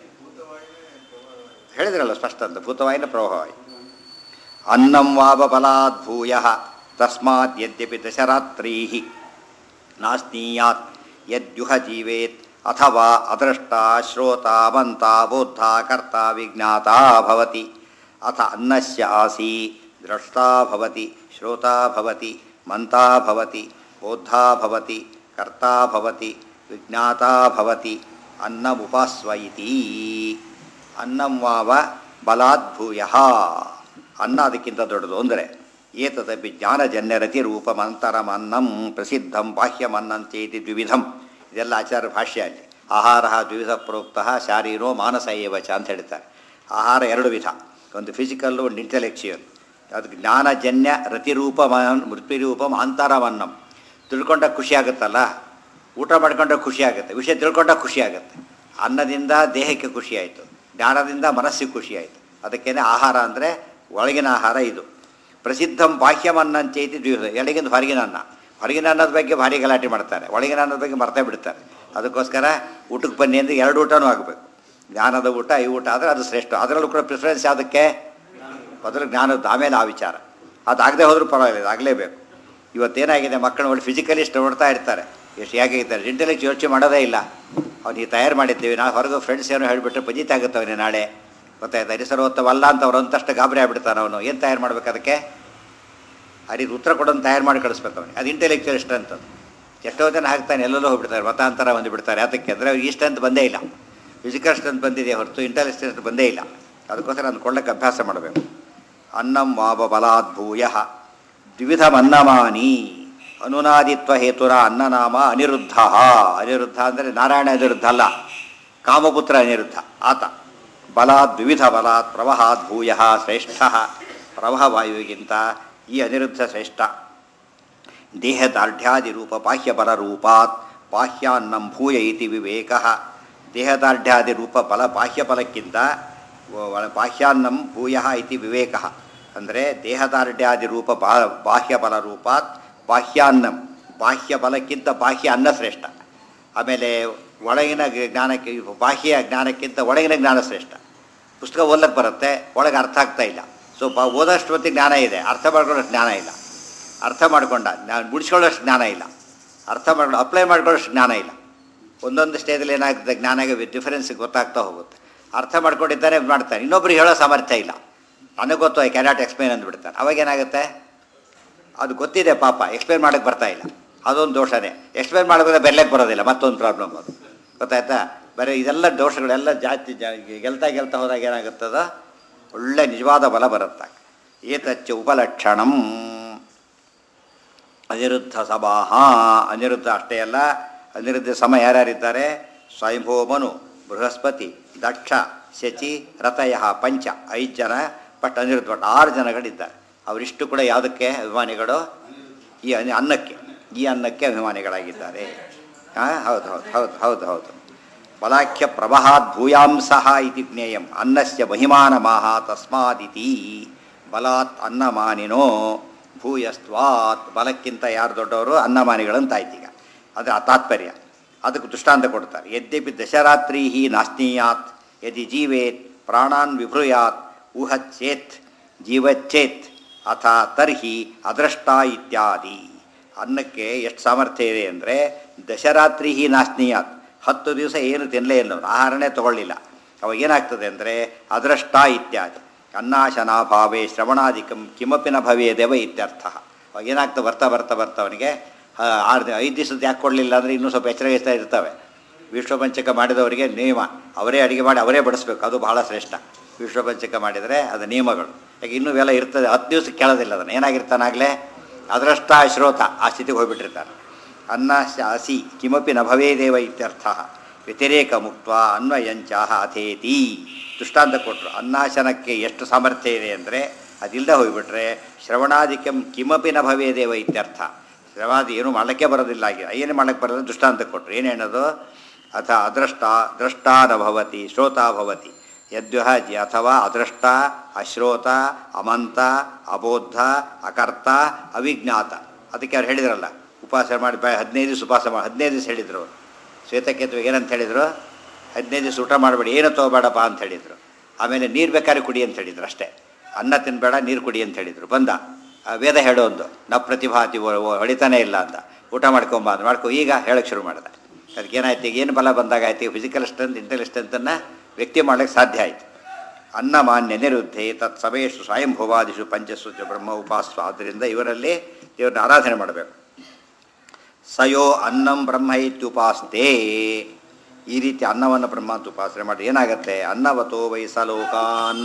ಹೇಳಿದ್ರಲ್ಲ ಸ್ಪಷ್ಟ ಅಂತ ಭೂತವಾಯಿನ ಪ್ರವಾಹವಾಯು. ಅನ್ನಂ ವಾವ ಬಲಾದ್ಭೂಯ ತಸ್ಮಾತ್ ಯದ್ಯಪಿ ದಶರಾತ್ರೀ ನಾಸ್ನೀಯಾತ್ ಯದ್ಯುಹ ಜೀವೇತ್ ಅಥವಾ ಅದೃಷ್ಟ ಶ್ರೋತ ಮಂತ ಬೋದ್ಧ ಕರ್ತ ವಿಜ್ಞಾತ ಭವತಿ ಅಥ ಅನ್ನಸ್ಯ ಆಸೀ ದ್ರಷ್ಟಾ ಭವತಿ ಶ್ರೋತಾ ಭವತಿ ಮಂತಾ ಭವತಿ ಬೋದ್ಧಾ ಭವತಿ ಕರ್ತಾ ಭವತಿ ವಿಜ್ಞಾತಾ ಭವತಿ ಅನ್ನಮುಪಾಸ್ವ ಇತಿ. ಅನ್ನಂ ವಾವ ಬಲಾದ್ಭೂಯ ಅನ್ನ ಅದಕ್ಕಿಂತ ದೊಡ್ಡದು ಅಂದರೆ ಏತದಪಿ ಜ್ಞಾನಜನ್ಯರತಿ ರೂಪಮಂತರಮನ್ನಂ ಪ್ರಸಿದ್ಧಂ ಬಾಹ್ಯಮನ್ನಂಚೇತಿ ದ್ವಿವಿಧಂ. ಇದೆಲ್ಲ ಆಚಾರ್ಯ ಭಾಷ್ಯ. ಅಲ್ಲಿ ಆಹಾರ ದ್ವಿವಿಧ ಪ್ರೋಕ್ತ ಶಾರೀರೋ ಮಾನಸ ಏವಚ ಅಂತ ಹೇಳ್ತಾರೆ. ಆಹಾರ ಎರಡು ವಿಧ, ಒಂದು ಫಿಸಿಕಲ್ಲು, ಒಂದು ಇಂಟೆಲೆಕ್ಚುಯಲ್. ಅದಕ್ಕೆ ಜ್ಞಾನಜನ್ಯ ರತಿರೂಪ ಮೃತ್ಯುರೂಪಂ ಅಂತರಮನ್ನಂ. ತಿಳ್ಕೊಂಡಾಗ ಖುಷಿ ಆಗುತ್ತಲ್ಲ, ಊಟ ಮಾಡ್ಕೊಂಡಾಗ ಖುಷಿ ಆಗುತ್ತೆ, ವಿಷಯ ತಿಳ್ಕೊಂಡಾಗ ಖುಷಿ ಆಗುತ್ತೆ. ಅನ್ನದಿಂದ ದೇಹಕ್ಕೆ ಖುಷಿ ಆಯಿತು, ಜ್ಞಾನದಿಂದ ಮನಸ್ಸಿಗೆ ಖುಷಿ ಆಯಿತು. ಅದಕ್ಕೇನೆ ಆಹಾರ ಅಂದರೆ ಒಳಗಿನ ಆಹಾರ ಇದು. ಪ್ರಸಿದ್ಧಂ ಬಾಹ್ಯಮನ್ನಂಚೈತಿ ದ್ವಿವಿಧ. ಎಡಗಿಂದ ಹೊರಗಿನ ಅನ್ನ. ಹೊರಗಿನ ಅನ್ನದ ಬಗ್ಗೆ ಭಾರಿ ಗಲಾಟೆ ಮಾಡ್ತಾರೆ, ಒಳಗಿನ ಅನ್ನದ ಬಗ್ಗೆ ಮರ್ತೇ ಬಿಡ್ತಾರೆ. ಅದಕ್ಕೋಸ್ಕರ ಊಟಕ್ಕೆ ಬನ್ನಿ ಅಂದರೆ ಎರಡು ಊಟನೂ ಆಗಬೇಕು. ಜ್ಞಾನದ ಊಟ ಈ ಊಟ ಆದರೆ ಅದು ಶ್ರೇಷ್ಠ. ಅದರಲ್ಲೂ ಕೂಡ ಪ್ರಿಫರೆನ್ಸ್ ಯಾವುದಕ್ಕೆ? ಮೊದಲು ಜ್ಞಾನದ್ದು, ಆಮೇಲೆ ಆ ವಿಚಾರ. ಅದಾಗದೇ ಹೋದರೂ ಪರವಾಗಿಲ್ಲ, ಆಗಲೇಬೇಕು. ಇವತ್ತೇನಾಗಿದೆ, ಮಕ್ಕಳು ಒಳ್ಳೆ ಫಿಸಿಕಲಿಸ್ಟ್ ನೋಡ್ತಾ ಇರ್ತಾರೆ, ಎಷ್ಟು ಹೇಗೆ ಇರ್ತಾರೆ, ಇಂಟೆಲೆಕ್ಟ್ ಯೋಚನೆ ಮಾಡೋದೇ ಇಲ್ಲ. ಅವ್ನಿಗೆ ತಯಾರು ಮಾಡಿದ್ದೀವಿ ನಾವು, ಹೊರಗೆ ಫ್ರೆಂಡ್ಸ್ ಏನೋ ಹೇಳಿಬಿಟ್ರೆ ಪಜಿತ ಆಗುತ್ತೆ ಅವನೇ ನಾಳೆ. ಗೊತ್ತಾಯ್ತು, ಅರಿಸರ್ವತ್ತವಲ್ಲ ಅಂತ ಅವ್ರು ಅಂತಷ್ಟು ಗಾಬರಿ ಆಗ್ಬಿಡ್ತಾನೆ ಅವನು. ಏನು ತಯಾರು ಮಾಡ್ಬೇಕು ಅದಕ್ಕೆ? ಅರಿಗೆ ಉತ್ತರ ಕೊಡೋದು ತಯಾರು ಮಾಡಿ ಕಳಿಸ್ಬೇಕು ಅವನಿಗೆ. ಅದು ಇಂಟೆಲೆಕ್ಚುಯಲ್ ಸ್ಟ್ರೆಂತ್. ಅದು ಎಷ್ಟೋ ಜನ ಹಾಕ್ತಾನೆ, ಎಲ್ಲೆಲ್ಲೋ ಹೋಗ್ಬಿಡ್ತಾರೆ, ಮತಾಂತರ ಬಂದುಬಿಡ್ತಾರೆ. ಅದಕ್ಕೆ ಅಂದರೆ ಅವ್ರಿಗೆ ಈ ಸ್ಟ್ರೆಂತ್ ಬಂದೇ ಇಲ್ಲ. ಫಿಸಿಕಲ್ ಸ್ಟ್ರೆಂತ್ ಬಂದಿದೆ ಹೊರತು ಇಂಟೆಲೆಕ್ಟ್ ಸ್ಟ್ರೆಂತ್ ಬಂದೇ ಇಲ್ಲ. ಅದಕ್ಕೋಸ್ಕರ ಅಂದ್ಕೊಳ್ಳೋಕ್ಕೆ ಅಭ್ಯಾಸ ಮಾಡಬೇಕು. ಅನ್ನಂ ವಾವ ಬಲಾದ್ಭೂಯ ದ್ವಿವಿಧಮನ್ನಮಾನಿ ಅನುನಾದಿತ್ವ ಹೇತುರ ಅನ್ನನಾಮ ಅನಿರುದ್ಧ. ಅನಿರುದ್ಧ ಅಂದರೆ ನಾರಾಯಣ ಅನಿರುದ್ಧ ಅಲ್ಲ, ಕಾಮಪುತ್ರ ಅನಿರುದ್ಧ ಆತ. ಬಲಾತ್ ದ್ವಿವಿಧ ಬಲಾತ್ ಪ್ರವಹಾತ್ ಭೂಯ ಶ್ರೇಷ್ಠ. ಪ್ರವಹವಾಯುವಿಗಿಂತ ಈ ಅನಿರುದ್ಧ ಶ್ರೇಷ್ಠ. ದೇಹದಾರ್ಢ್ಯಾದಿ ರೂಪ ಬಾಹ್ಯಬಲರೂಪಾತ್ ಬಾಹ್ಯಾನ್ನಂ ಭೂಯ ಇತಿ ವಿವೇಕ. ದೇಹದಾರ್ಢ್ಯಾದಿ ರೂಪ ಬಲ ಬಾಹ್ಯಬಲಕ್ಕಿಂತ ಬಾಹ್ಯಾನ್ನಂ ಭೂಯ ಇತಿ ವಿವೇಕ. ಅಂದರೆ ದೇಹದಾರ್ಢ್ಯಾದಿ ರೂಪ ಬಾಹ್ಯಬಲರೂಪಾತ್ ಬಾಹ್ಯಾನ್ನಂ, ಬಾಹ್ಯಬಲಕ್ಕಿಂತ ಬಾಹ್ಯ ಅನ್ನ ಶ್ರೇಷ್ಠ. ಆಮೇಲೆ ಒಳಗಿನ ಜ್ಞಾನಕ್ಕೆ, ಬಾಹ್ಯ ಜ್ಞಾನಕ್ಕಿಂತ ಒಳಗಿನ ಜ್ಞಾನ ಶ್ರೇಷ್ಠ. ಪುಸ್ತಕ ಓದಕ್ಕೆ ಬರುತ್ತೆ, ಒಳಗೆ ಅರ್ಥ ಆಗ್ತಾ ಇಲ್ಲ. ಸೊ ಓದೋಷ್ಟು ಹೊತ್ತಿಗೆ ಜ್ಞಾನ ಇದೆ, ಅರ್ಥ ಮಾಡ್ಕೊಳ್ಳೋಷ್ಟು ಜ್ಞಾನ ಇಲ್ಲ. ಅರ್ಥ ಮಾಡ್ಕೊಂಡ ನಾನು ಬಿಡಿಸ್ಕೊಳ್ಳೋಷ್ಟು ಜ್ಞಾನ ಇಲ್ಲ, ಅರ್ಥ ಮಾಡ್ಕೊಂಡು ಅಪ್ಲೈ ಮಾಡ್ಕೊಳ್ಳೋಷ್ಟು ಜ್ಞಾನ ಇಲ್ಲ. ಒಂದೊಂದು ಸ್ಟೇಜಲ್ಲಿ ಏನಾಗ್ತದೆ, ಜ್ಞಾನಗೆ ಡಿಫರೆನ್ಸ್ ಗೊತ್ತಾಗ್ತಾ ಹೋಗುತ್ತೆ. ಅರ್ಥ ಮಾಡ್ಕೊಂಡಿದ್ದಾರೆ ಮಾಡ್ತಾನೆ, ಇನ್ನೊಬ್ರಿಗೆ ಹೇಳೋ ಸಾಮರ್ಥ್ಯ ಇಲ್ಲ. ನನಗೆ ಗೊತ್ತು, ಐ ಕ್ಯಾನಾಟ್ ಎಕ್ಸ್ಪ್ಲೇನ್ ಅಂದ್ಬಿಡ್ತಾನೆ. ಅವಾಗೇನಾಗುತ್ತೆ, ಅದು ಗೊತ್ತಿದೆ ಪಾಪ, ಎಕ್ಸ್ಪ್ಲೇನ್ ಮಾಡೋಕ್ಕೆ ಬರ್ತಾ ಇಲ್ಲ. ಅದೊಂದು ದೋಷನೇ. ಎಕ್ಸ್ಪ್ಲೇನ್ ಮಾಡೋದ್ರೆ ಬೆರ್ಲೆಕ್ಕೆ ಬರೋದಿಲ್ಲ, ಮತ್ತೊಂದು ಪ್ರಾಬ್ಲಮ್ ಅದು. ಗೊತ್ತಾಯ್ತಾ? ಬರೀ ಇದೆಲ್ಲ ದೋಷಗಳೆಲ್ಲ ಜಾಸ್ತಿ ಗೆಲ್ತಾ ಹೋದಾಗ ಏನಾಗುತ್ತದ, ಒಳ್ಳೆ ನಿಜವಾದ ಬಲ ಬರುತ್ತೆ. ಏತಚ್ಚ ಉಪಲಕ್ಷಣಂ ಅನಿರುದ್ಧ ಸಭಾಹ. ಅನಿರುದ್ಧ ಅಷ್ಟೇ ಅಲ್ಲ, ಅನಿರುದ್ಧ ಸಮ ಯಾರ್ಯಾರಿದ್ದಾರೆ? ಸ್ವಯಂಭೂಮನು, ಬೃಹಸ್ಪತಿ, ದಕ್ಷ, ಶಚಿ, ರತಯ, ಪಂಚ 5 ಜನ. ಬಟ್ ಅನಿರುದ್ಧ ಬಟ್ 6 ಜನಗಳಿದ್ದಾರೆ. ಅವರಿಷ್ಟು ಕೂಡ ಯಾವುದಕ್ಕೆ ಅಭಿಮಾನಿಗಳು? ಈ ಅನ್ನಕ್ಕೆ, ಈ ಅನ್ನಕ್ಕೆ ಅಭಿಮಾನಿಗಳಾಗಿದ್ದಾರೆ. ಹೌದು. ಬಲಾಖ್ಯ ಪ್ರವಹಾತ್ ಭೂಯಾಂಸಃ ಇತಿ ಜ್ಞೇಯಂ ಅನ್ನಸ್ಯ ಮಹಿಮಾನಮಾಹ ತಸ್ಮಾದಿತಿ. ಬಲಾತ್ ಅನ್ನಮಾನಿನೋ ಭೂಯಸ್ತ್ವಾತ್ ಬಲಕ್ಕಿಂತ ಯಾರು ದೊಡ್ಡವರು ಅನ್ನಮಾನಿಗಳಂತ ಆಯ್ತು ಈಗ. ಅದು ಆ ತಾತ್ಪರ್ಯ. ಅದಕ್ಕೆ ದೃಷ್ಟಾಂತ ಕೊಡ್ತಾರೆ. ಯದ್ಯಪಿ ದಶರಾತ್ರಿ ನಾಸ್ನೀಯಾತ್ ಯದಿ ಜೀವೇತ್ ಪ್ರಾಣಾನ್ ವಿಭ್ರೂಯಾತ್ ಊಹಚ್ಚೇತ್ ಜೀವಚ್ಚೇತ್ ಅಥ ತರ್ಹಿ ಅದೃಷ್ಟ ಇತ್ಯಾದಿ. ಅನ್ನಕ್ಕೆ ಎಷ್ಟು ಸಾಮರ್ಥ್ಯ ಇದೆ ಅಂದರೆ ದಶರಾತ್ರಿ ನಾಸ್ನೀಯಾತ್ 10 ದಿವಸ ಏನು ತಿನ್ನಲೇ ಇಲ್ಲ, ಆಹಾರನೇ ತಗೊಳ್ಳಿಲ್ಲ. ಅವಾಗ ಏನಾಗ್ತದೆ ಅಂದರೆ ಅದೃಷ್ಟ ಇತ್ಯಾದಿ. ಅನ್ನಾಶನಾಭಾವೇ ಶ್ರವಣಾಧಿಕಂ ಕಿಮಪಿ ನ ಭವೇದೇವ ಇತ್ಯರ್ಥ. ಅವಾಗ ಏನಾಗ್ತದೆ, ಬರ್ತಾ ಅವನಿಗೆ 5 ದಿವಸದ ಯಾಕೆ ಕೊಡಲಿಲ್ಲ ಅಂದರೆ ಇನ್ನೂ ಸ್ವಲ್ಪ ಎಚ್ಚರಿಸ್ತಾ ಇರ್ತವೆ. ವಿಶ್ವಪಂಚಕ ಮಾಡಿದವರಿಗೆ ನಿಯಮ, ಅವರೇ ಅಡುಗೆ ಮಾಡಿ ಅವರೇ ಬಡಿಸ್ಬೇಕು, ಅದು ಬಹಳ ಶ್ರೇಷ್ಠ. ವಿಶ್ವಪಂಚಕ ಮಾಡಿದರೆ ಅದು ನಿಯಮಗಳು. ಯಾಕೆ ಇನ್ನೂ ಇವೆಲ್ಲ ಇರ್ತದೆ, 10 ದಿವಸಕ್ಕೆ ಕೇಳೋದಿಲ್ಲ ಅದನ್ನು. ಏನಾಗಿರ್ತಾನಾಗಲೇ ಅದೃಷ್ಟ ಶ್ರೋತ ಆ ಸ್ಥಿತಿಗೆ ಹೋಗ್ಬಿಟ್ಟಿರ್ತಾನೆ. ಅನ್ನ ಶಾಸಿ ಕಿಮಪಿ ನ ಭವೇದೇವ ಇತ್ಯರ್ಥ. ವ್ಯತಿರೇಕ ಮುಕ್ತ ಅನ್ವಯಂಚಾಹ ಅಥೇತಿ. ದೃಷ್ಟಾಂತ ಕೊಟ್ಟರು. ಅನ್ನಾಶನಕ್ಕೆ ಎಷ್ಟು ಸಾಮರ್ಥ್ಯ ಇದೆ ಅಂದರೆ ಅದಿಲ್ಲದೆ ಹೋಗಿಬಿಟ್ರೆ ಶ್ರವಣಾಧಿಕಂ ಕಿಮಪಿ ನ ಭವೇದೇವ ಇತ್ಯರ್ಥ. ಶ್ರವಾದಿ ಏನೂ ಮಾಡಲಿಕ್ಕೆ ಬರೋದಿಲ್ಲ. ಆಗಿ ಏನು ಮಾಡಕ್ಕೆ ಬರೋದು ದೃಷ್ಟಾಂತ ಕೊಟ್ಟರು. ಏನೇನದು? ಅಥ ಅದೃಷ್ಟ ದೃಷ್ಟ ನ ಭವತಿ ಶ್ರೋತ ಭವತಿ ಯದ್ಯುಹ ಅಥವಾ ಅದೃಷ್ಟ ಅಶ್ರೋತ ಅಮಂತ ಅಬೋಧ ಅಕರ್ತ ಅವಿಜ್ಞಾತ. ಅದಕ್ಕೆ ಅವ್ರು ಹೇಳಿದ್ರಲ್ಲ, ಉಪವಾಸ ಮಾಡಿ 15 ದಿವಸ ಉಪವಾಸ ಮಾಡಿ 15 ದಿವಸ ಹೇಳಿದರು ಅವರು. ಶ್ವೇತಕೇತುವಿಗೆ ಏನಂತ ಹೇಳಿದರು? 15 ದಿವಸ ಊಟ ಮಾಡಬೇಡಿ, ಏನು ತೊಗೋಬೇಡಪ್ಪ ಅಂತ ಹೇಳಿದರು. ಆಮೇಲೆ ನೀರು ಬೇಕಾದ್ರೆ ಕುಡಿ ಅಂತ ಹೇಳಿದ್ರು ಅಷ್ಟೇ. ಅನ್ನ ತಿನ್ನಬೇಡ, ನೀರು ಕುಡಿ ಅಂತ ಹೇಳಿದರು. ಬಂದ ವೇದ ಹೇಳೋ ಒಂದು ನ ಪ್ರತಿಭಾತಿ ಹೊಡಿತಾನೇ ಇಲ್ಲ ಅಂತ. ಊಟ ಮಾಡ್ಕೊಂಬ ಅಂತ ಈಗ ಹೇಳಕ್ಕೆ ಶುರು ಮಾಡಿದೆ. ಅದಕ್ಕೆ ಏನಾಯ್ತು, ಈಗ ಏನು ಬಲ ಬಂದಾಗ ಆಯ್ತು, ಈಗ ಫಿಸಿಕಲ್ ಸ್ಟ್ರೆಂತ್ ಇಂಟೆಲ್ ಸ್ಟ್ರೆಂತನ್ನು ವ್ಯಕ್ತಿ ಮಾಡಲಿಕ್ಕೆ ಸಾಧ್ಯ ಆಯಿತು. ಅನ್ನಮಾನ್ಯ ನಿರುದ್ಧೆ ತತ್ ಸಮೇಶು ಸ್ವಯಂಭುವಾದಿಷು ಪಂಚಸ್ಸು ಬ್ರಹ್ಮ ಉಪಾಸ್ವ. ಆದ್ದರಿಂದ ಇವರಲ್ಲಿ ದೇವರನ್ನ ಆರಾಧನೆ ಮಾಡಬೇಕು. ಸಯೋ ಅನ್ನಂ ಬ್ರಹ್ಮ ಇತ್ಯುಪಾಸ್ತೆ. ಈ ರೀತಿ ಅನ್ನವನ್ನು ಬ್ರಹ್ಮ ಅಂತ ಉಪಾಸನೆ ಮಾಡಿ ಏನಾಗುತ್ತೆ? ಅನ್ನವತೋ ವೈಸಲೋಕಾನ್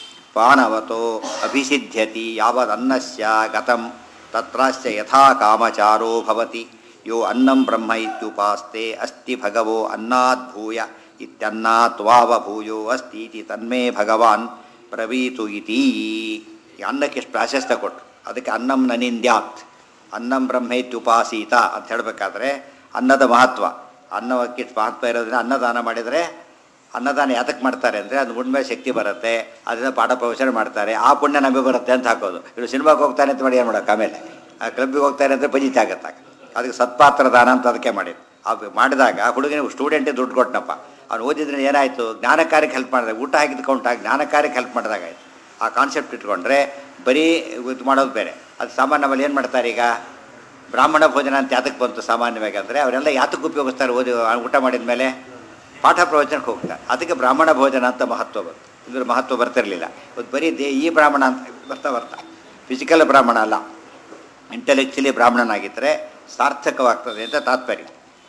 ಪಾನವತೋ ಅಭಿಸಿದ್ಧ್ಯತಿ ಯಾವದನ್ನಸ್ಯ ಗತಂ ತತ್ರಾಸ್ಯ ಯಥಾ ಕಾಮಚಾರೋ ಭವತಿ. ಯೋ ಅನ್ನಂ ಬ್ರಹ್ಮ ಇತ್ಯುಪಾಸ್ತೆ ಅಸ್ತಿ ಭಗವೋ ಅನ್ನಾದ್ಭೂಯ ಇತ್ಯನ್ನಾತ್ ವಾವಭೂಯೋ ಅಸ್ತಿ ಇತಿ ತನ್ಮೇ ಭಗವಾನ್ ಬ್ರವೀತು ಇತಿ. ಅನ್ನಕ್ಕೆ ಎಷ್ಟು ಪ್ರಾಶಸ್ತ್ಯ ಕೊಟ್ಟರು. ಅದಕ್ಕೆ ಅನ್ನಂ ನನಿಂದ್ಯಾತ್ ಅನ್ನಂ ಬ್ರಹ್ಮೇತ್ಯುಪಾಸೀತ ಅಂತ ಹೇಳಬೇಕಾದ್ರೆ ಅನ್ನದ ಮಹತ್ವ, ಅನ್ನಕ್ಕೆ ಮಹತ್ವ ಇರೋದ್ರಿಂದ ಅನ್ನದಾನ ಮಾಡಿದರೆ, ಅನ್ನದಾನ ಯಾತಕ್ಕೆ ಮಾಡ್ತಾರೆ ಅಂದರೆ ಅದು ಉಣ್ಮೆ ಶಕ್ತಿ ಬರುತ್ತೆ, ಅದರಿಂದ ಪಾಠ ಪ್ರವಚನ ಮಾಡ್ತಾರೆ, ಆ ಪುಣ್ಯ ನಮಗೆ ಬರುತ್ತೆ ಅಂತ ಹಾಕೋದು. ಇವರು ಸಿನಿಮಾಗೆ ಹೋಗ್ತಾನೆ ಅಂತ ಮಾಡಿ ಏನು ಮಾಡೋಕೆ, ಆಮೇಲೆ ಕ್ಲಬ್ಬಿಗೆ ಹೋಗ್ತಾರೆ ಅಂದರೆ ಪಂಜಿತ ಆಗತ್ತಾಗ. ಅದಕ್ಕೆ ಸತ್ಪಾತ್ರ ದಾನ ಅಂತ ಅದಕ್ಕೆ ಮಾಡಿದ್ರು. ಅದು ಮಾಡಿದಾಗ ಹುಡುಗನಿಗೆ ಸ್ಟೂಡೆಂಟೇ ದುಡ್ಡು ಕೊಟ್ಟನಪ್ಪ, ಅವ್ನು ಓದಿದ್ರೆ ಏನಾಯಿತು, ಜ್ಞಾನ ಕಾರ್ಯಕ್ಕೆ ಹೆಲ್ಪ್ ಮಾಡಿದಾಗ, ಊಟ ಹಾಕಿದ ಕೌಂಟಾಗಿ ಜ್ಞಾನ ಕಾರ್ಯಕ್ಕೆ ಹೆಲ್ಪ್ ಮಾಡಿದಾಗಾಯ್ತು. ಆ ಕಾನ್ಸೆಪ್ಟ್ ಇಟ್ಕೊಂಡ್ರೆ ಬರೀ ಇದು ಮಾಡೋದು ಬೇರೆ. ಅದು ಸಾಮಾನ್ಯ ನಮ್ಮಲ್ಲಿ ಏನು ಮಾಡ್ತಾರೆ, ಈಗ ಬ್ರಾಹ್ಮಣ ಭೋಜನ ಅಂತ ಯಾತಕ್ಕೆ ಬಂತು ಸಾಮಾನ್ಯವಾಗಿ ಅಂದರೆ ಅವರೆಲ್ಲ ಯಾತಕ್ಕೆ ಉಪಯೋಗಿಸ್ತಾರೆ, ಓದಿ ಊಟ ಮಾಡಿದ ಮೇಲೆ ಪಾಠ ಪ್ರವಚನಕ್ಕೆ ಹೋಗ್ತಾರೆ. ಅದಕ್ಕೆ ಬ್ರಾಹ್ಮಣ ಭೋಜನ ಅಂತ ಮಹತ್ವ ಬಂತು. ಇದ್ರ ಮಹತ್ವ ಬರ್ತಿರಲಿಲ್ಲ. ಇವತ್ತು ಬರೀ ಈ ಬ್ರಾಹ್ಮಣ ಅಂತ ಬರ್ತಾ ಫಿಸಿಕಲ್ ಬ್ರಾಹ್ಮಣ ಅಲ್ಲ, ಇಂಟೆಲೆಕ್ಚುಲಿ ಬ್ರಾಹ್ಮಣನಾಗಿದ್ದರೆ ಸಾರ್ಥಕವಾಗ್ತದೆ ಅಂತ ತಾತ್ಪರ್ಯ.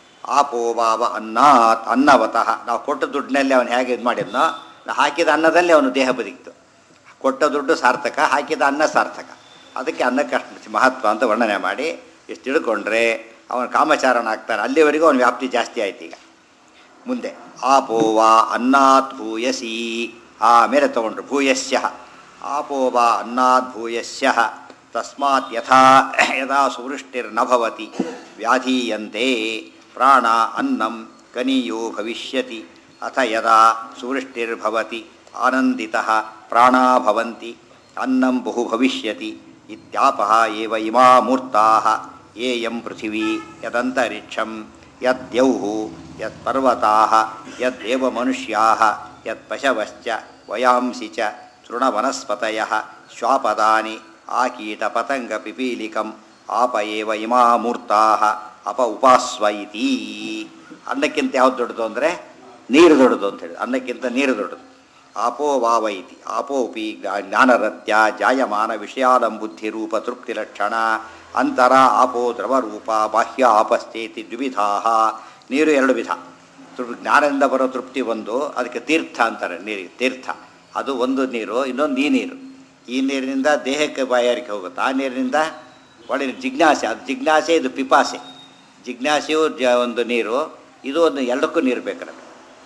ಆಪೋವಾವ ಅನ್ನಾತ್ ಅನ್ನವತಃ. ನಾವು ಕೊಟ್ಟ ದುಡ್ಡಿನಲ್ಲಿ ಅವನು ಹೇಗೆ ಇದು ಮಾಡಿದ್ನೋ, ಹಾಕಿದ ಅನ್ನದಲ್ಲಿ ಅವನು ದೇಹ ಬದುಕಿತು. ಕೊಟ್ಟ ದುಡ್ಡು ಸಾರ್ಥಕ, ಹಾಕಿದ ಅನ್ನ ಸಾರ್ಥಕ. ಅದಕ್ಕೆ ಅನ್ನಕ್ಕೆ ಅಷ್ಟು ಮಹತ್ವ ಅಂತ ವರ್ಣನೆ ಮಾಡಿ ಎಷ್ಟು ತಿಳ್ಕೊಂಡ್ರೆ ಅವನು ಕಾಮಚಾರಣ ಆಗ್ತಾನೆ. ಅಲ್ಲಿವರೆಗೂ ಅವನ ವ್ಯಾಪ್ತಿ ಜಾಸ್ತಿ ಆಯ್ತು. ಈಗ ಮುಂದೆ ಆಪೋವಾ ಅನ್ನತ್ ಭೂಯಸಿ, ಆಮೇಲೆ ತಗೊಂಡ್ರು ಭೂಯಸ್ಯ. ಆಪೋವಾ ಅನ್ನತ್ ಭೂಯಸ್ಯ ತಸ್ಮಾತ್ ಯದಾ ಸುವೃಷ್ಟಿರ್ನ ಭವತಿ ವ್ಯಾಧೀಯಂತೆ ಪ್ರಾಣ ಅನ್ನಂ ಕನೀಯೋ ಭವಿಷ್ಯತಿ. ಅಥ ಯದಾ ಸುವೃಷ್ಟಿರ್ಭವತಿ ಆನಂದಿತಃ ಪ್ರಾಣಾ ಭವಂತಿ ಅನ್ನಂ ಬಹು ಭವಿಷ್ಯತಿ. ಇತ್ಯಾಪಃ ಏವ ಇಮಾ ಮೂರ್ತಾಃ ಯೇಯಂ ಪೃಥಿವೀ ಯದಂತರಿಕ್ಷಂ ಯದ್ಯೌಃ ಯತ್ಪರ್ವತಾಃ ಯದ್ದೇವ ಮನುಷ್ಯಾಃ ಯತ್ಪಶವಶ್ಚ ವಯಾಂಸಿ ಚ ತೃಣವನಸ್ಪತಯಃ ಶ್ವಾಪದಾನಿ ಆಕೀಟ ಪತಂಗ ಪಿಪೀಲಿಕಂ ಆಪ ಏವ ಇಮಾ ಮೂರ್ತಾಃ ಅಪ ಉಪಾಸ್ವ ಇತಿ. ಅನ್ನಕ್ಕಿಂತ ಯಾವ್ದು ದೊಡ್ಡದು ಅಂದರೆ ನೀರು ದೊಡ್ಡದು ಅಂತ ಹೇಳಿ. ಅನ್ನಕ್ಕಿಂತ ನೀರು ದೊಡ್ಡದು. ಆಪೋ ವಾವ ಇತಿ. ಆಪೋಪಿ ಜ್ಞಾನರತ್ಯ ಜಾಯಮಾನ ವಿಷಯಾಲಂ ಬುದ್ಧಿರೂಪ ತೃಪ್ತಿಲಕ್ಷಣ ಅಂತರ ಆಪೋ ದ್ರವರೂಪ ಬಾಹ್ಯ ಆಪಸ್ಥೇತಿ ದ್ವಿವಿಧಾ. ನೀರು 2 ವಿಧ. ಜ್ಞಾನದಿಂದ ಬರೋ ತೃಪ್ತಿ ಒಂದು, ಅದಕ್ಕೆ ತೀರ್ಥ ಅಂತಾರೆ. ನೀರಿಗೆ ತೀರ್ಥ ಅದು ಒಂದು ನೀರು. ಇನ್ನೊಂದು ಈ ನೀರು. ಈ ನೀರಿನಿಂದ ದೇಹಕ್ಕೆ ಬಾಯಾರಿಕೆ ಹೋಗುತ್ತೆ, ಆ ನೀರಿನಿಂದ ಒಳ್ಳೆ ಜಿಜ್ಞಾಸೆ. ಅದು ಜಿಜ್ಞಾಸೆ, ಇದು ಪಿಪಾಸೆ. ಜಿಜ್ಞಾಸೆಯು ಒಂದು ನೀರು, ಇದು ಒಂದು, ಎರಡಕ್ಕೂ ನೀರು ಬೇಕು ನಮಗೆ.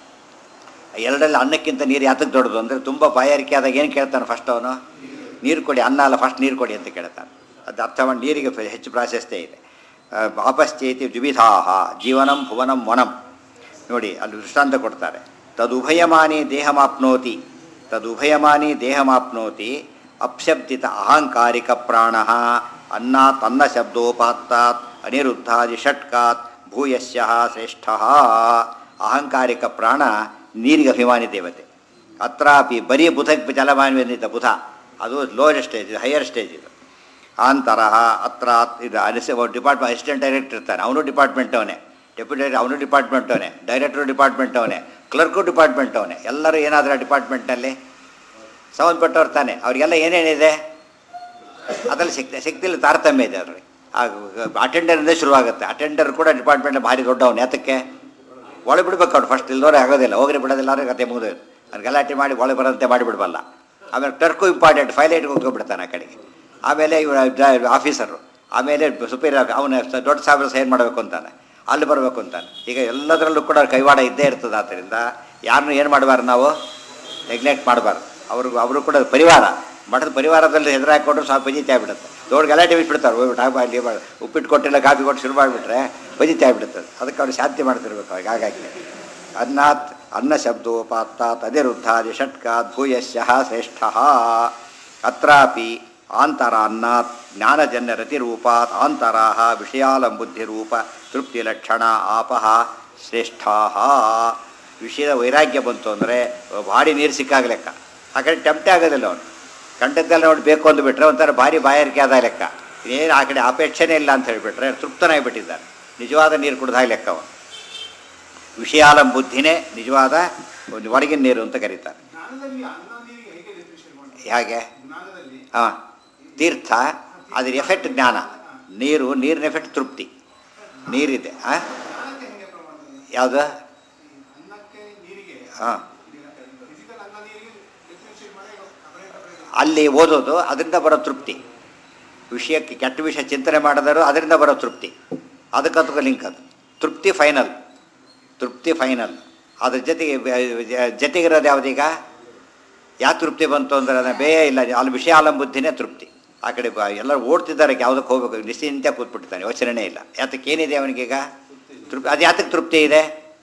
ಎರಡರಲ್ಲಿ ಅನ್ನಕ್ಕಿಂತ ನೀರು ಯಾತಕ್ಕೆ ದೊಡ್ಡದು ಅಂದರೆ ತುಂಬ ಬಾಯಾರಿಕೆ ಆದಾಗ ಏನು ಕೇಳ್ತಾನೆ ಫಸ್ಟ್ ಅವನು? ನೀರು ಕೊಡಿ. ಅನ್ನ ಅಲ್ಲ, ಫಸ್ಟ್ ನೀರು ಕೊಡಿ ಅಂತ ಕೇಳ್ತಾನೆ. ಅದು ಅರ್ಥ ಮಾಡಿ ನೀರಿಗೆ ಹೆಚ್ಚು ಪ್ರಾಶಸ್ತ್ಯ ಇದೆ. ಆಪಶ್ಚೇತಿ ದ್ವಿವಿಧಾ ಜೀವನಂ ಭುವನಂ ವನಂ. ನೋಡಿ ಅಲ್ಲಿ ದೃಷ್ಟಾಂತ ಕೊಡ್ತಾರೆ. ತದುಭಯಮಾನಿ ದೇಹಮಾಪ್ನೋತಿ ಅಪ್ಶಬ್ದಿತ ಅಹಂಕಾರಿಕ ಪ್ರಾಣ ಅನ್ನಾತ್ ಅನ್ನ ಶಬ್ದೋಪಾತ್ತಾತ್ ಅನಿರುದ್ಧಾದಿ ಷಟ್ಕಾತ್ ಭೂಯಸ್ಯ ಶ್ರೇಷ್ಠ. ಅಹಂಕಾರಿಕ ಪ್ರಾಣ ನೀರಿಗೆ ಅಭಿಮಾನಿ ದೇವತೆ. ಅತ್ರಾಪಿ ಬರೀ ಬುಧಕ್ಕೆ ಜಲಮಾನ್ಯನಿದ್ದ ಬುಧ, ಅದು ಲೋಯರ್ ಸ್ಟೇಜ್, ಹೈಯರ್ ಸ್ಟೇಜ್ ಇದು. ಆಂತರಃ ಅತ್ರ ಇದು ಡಿಪಾರ್ಟ್ಮೆಂಟ್ ಅಸಿಸ್ಟೆಂಟ್ ಡೈರೆಕ್ಟರ್ ಇರ್ತಾನೆ, ಅವನು ಡಿಪಾರ್ಟ್ಮೆಂಟ್ ಅವನೇ, ಡೆಪ್ಯೂಟಿ ಅವನು ಡಿಪಾರ್ಟ್ಮೆಂಟ್ ಅವನೇ, ಡೈರೆಕ್ಟರ್ ಡಿಪಾರ್ಟ್ಮೆಂಟ್ ಅವನೇ, ಕ್ಲರ್ಕು ಡಿಪಾರ್ಟ್ಮೆಂಟ್ ಅವನೇ. ಎಲ್ಲರೂ ಏನಾದರೂ ಡಿಪಾರ್ಟ್ಮೆಂಟ್ನಲ್ಲಿ ಸಂಬಂಧಪಟ್ಟವ್ರು ತಾನೆ. ಅವರಿಗೆಲ್ಲ ಏನೇನಿದೆ ಅದರಲ್ಲಿ ಶಕ್ತಿಯಲ್ಲಿ ತಾರತಮ್ಯ ಇದೆ ಅವ್ರಿಗೆ. ಅಟೆಂಡರಿಂದ ಶುರುವಾಗುತ್ತೆ. ಅಟೆಂಡರ್ ಕೂಡ ಡಿಪಾರ್ಟ್ಮೆಂಟ್ ಭಾರಿ ದೊಡ್ಡವನು. ಯಾತಕ್ಕೆ ಒಳಗೆ ಬಿಡ್ಬೇಕು ಅವ್ರು, ಫಸ್ಟ್ ಇಲ್ದವ್ರೆ ಆಗೋದಿಲ್ಲ, ಹೋಗ್ರಿ ಬಿಡೋದಿಲ್ಲ ಅವ್ರಿಗೆ ಕತೆ ಮುಗಿದೋದು. ಅವ್ರು ಗಲಾಟೆ ಮಾಡಿ ಒಳಗೆ ಬರೋಂತೆ ಮಾಡಿಬಿಡ್ಬಲ್ಲ. ಆಮೇಲೆ ಕ್ಲರ್ಕು ಇಂಪಾರ್ಟೆಂಟ್, ಫೈಲ್ ಇಟ್ಕೊಂಡ್ಬಿಡ್ತಾನೆ ಆ ಕಡೆಗೆ. ಆಮೇಲೆ ಇವರು ಆಫೀಸರು, ಆಮೇಲೆ ಸುಪೀರಿಯರ್, ಅವನ ದೊಡ್ಡ ಸಾಹೇಬ್ರ ಸೈನ್ ಮಾಡಬೇಕು ಅಂತಾನೆ, ಅಲ್ಲಿ ಬರಬೇಕು ಅಂತಾನೆ. ಈಗ ಎಲ್ಲದರಲ್ಲೂ ಕೂಡ ಕೈವಾಡ ಇದ್ದೇ ಇರ್ತದೆ. ಆದ್ದರಿಂದ ಯಾರನ್ನೂ ಏನು ಮಾಡಬಾರ್ದು, ನಾವು ನೆಗ್ಲೆಕ್ಟ್ ಮಾಡಬಾರ್ದು. ಅವರು ಕೂಡ ಪರಿವಾರ, ಮಠದ ಪರಿವಾರದಲ್ಲಿ ಹೆದರ ಹಾಕ್ಕೊಂಡ್ರು ಸ್ವಲ್ಪ ಪಜಿತಿ ಆಗಿಬಿಡುತ್ತೆ. ದೊಡ್ಡ ಗಲಾಟೆ ಬಿಟ್ಬಿಡ್ತಾರೆ, ಹೋಗ್ಬಿಟ್ಟು ಅಲ್ಲಿ ಉಪ್ಪಿಟ್ಟು ಕೊಟ್ಟಿಲ್ಲ ಕಾಫಿ ಕೊಟ್ಟು ಶುರು ಮಾಡಿಬಿಟ್ರೆ ಪಜಿತಿ ಆಗಿಬಿಡುತ್ತದೆ. ಅದಕ್ಕೆ ಅವ್ರು ಶಾಂತಿ ಮಾಡ್ತಿರ್ಬೇಕು ಅವಾಗ. ಹಾಗಾಗಿ ಅನ್ನಾತ್ ಅನ್ನ ಶಬ್ದೋಪಾತ್ತಾತ್ ಅನಿರುದ್ಧಾದಿ ಷಟ್ಕಾತ್ ಭೂಯಸ್ಯ ಶ್ರೇಷ್ಠ. ಅತ್ರಾಪಿ ಆಂತರ ಅನ್ನಾತ್ ಜ್ಞಾನಜನ್ಯ ರತಿರೂಪಾತ್ ಆಂತರಾಹ ವಿಷಯಾಲಂಬುದ್ಧಿರೂಪ ತೃಪ್ತಿಲಕ್ಷಣ ಆಪಃ ಶ್ರೇಷ್ಠಾ. ವಿಷಯದ ವೈರಾಗ್ಯ ಬಂತು ಅಂದರೆ ಭಾರಿ ನೀರು ಸಿಕ್ಕಾಗ ಲೆಕ್ಕ. ಆ ಕಡೆ ಟೆಂಪ್ಟೇ ಆಗೋದಿಲ್ಲ ಅವನು. ಕಂಡದ್ದೆಲ್ಲ ನೋಡಿ ಬೇಕು ಅಂದುಬಿಟ್ರೆ ಒಂಥರ ಭಾರಿ ಬಾಯಾರಿಕೆ ಆದ ಲೆಕ್ಕ. ಏನು ಆ ಕಡೆ ಅಪೇಕ್ಷೆನೇ ಇಲ್ಲ ಅಂತ ಹೇಳಿಬಿಟ್ರೆ ತೃಪ್ತನಾಗಿಬಿಟ್ಟಿದ್ದಾನೆ. ನಿಜವಾದ ನೀರು ಕುಡ್ದಾಗ ಲೆಕ್ಕ ಅವನು. ವಿಷಯಾಲಂಬುದ್ಧಿನೇ ನಿಜವಾದ ಒಳಗಿನ ನೀರು ಅಂತ ಕರೀತಾರೆ. ಹೇಗೆ? ಹಾಂ, ತೀರ್ಥ ಅದ್ರ ಎಫೆಕ್ಟ್ ಜ್ಞಾನ. ನೀರಿನ ಎಫೆಕ್ಟ್ ತೃಪ್ತಿ. ನೀರಿದೆ. ಹಾಂ, ಯಾವುದು? ಹಾಂ, ಅಲ್ಲಿ ಓದೋದು ಅದರಿಂದ ಬರೋ ತೃಪ್ತಿ. ವಿಷಯಕ್ಕೆ ಕೆಟ್ಟ ವಿಷಯ ಚಿಂತನೆ ಮಾಡಿದರೂ ಅದರಿಂದ ಬರೋ ತೃಪ್ತಿ. ಅದಕ್ಕಂತೂ ಲಿಂಕ್ ಅದು. ತೃಪ್ತಿ ಫೈನಲ್, ತೃಪ್ತಿ ಫೈನಲ್. ಅದ್ರ ಜೊತೆಗಿರೋದು ಯಾವುದೀಗ? ಯಾವ ತೃಪ್ತಿ ಬಂತು ಅಂದರೆ ಅದನ್ನು ಬೇಯ ಇಲ್ಲ, ಅಲ್ಲಿ ವಿಷಯಾಲಂಬುದ್ಧಿನೇ ತೃಪ್ತಿ. ಆ ಕಡೆ ಎಲ್ಲರೂ ಓಡ್ತಿದ್ದಾರೆ, ಯಾವುದಕ್ಕೆ ಹೋಗ್ಬೇಕು, ನಿಶ್ಚಿಂತೆ ಕೂತ್ಬಿಟ್ಟಿದ್ದಾನೆ, ಯೋಚನೆ ಇಲ್ಲ. ಯಾತಕ್ಕೆ ಏನಿದೆ ಅವನಿಗೀಗ ತೃಪ್ತಿ? ಅದು ಯಾತಕ್ಕೆ ತೃಪ್ತಿ ಇದೆ?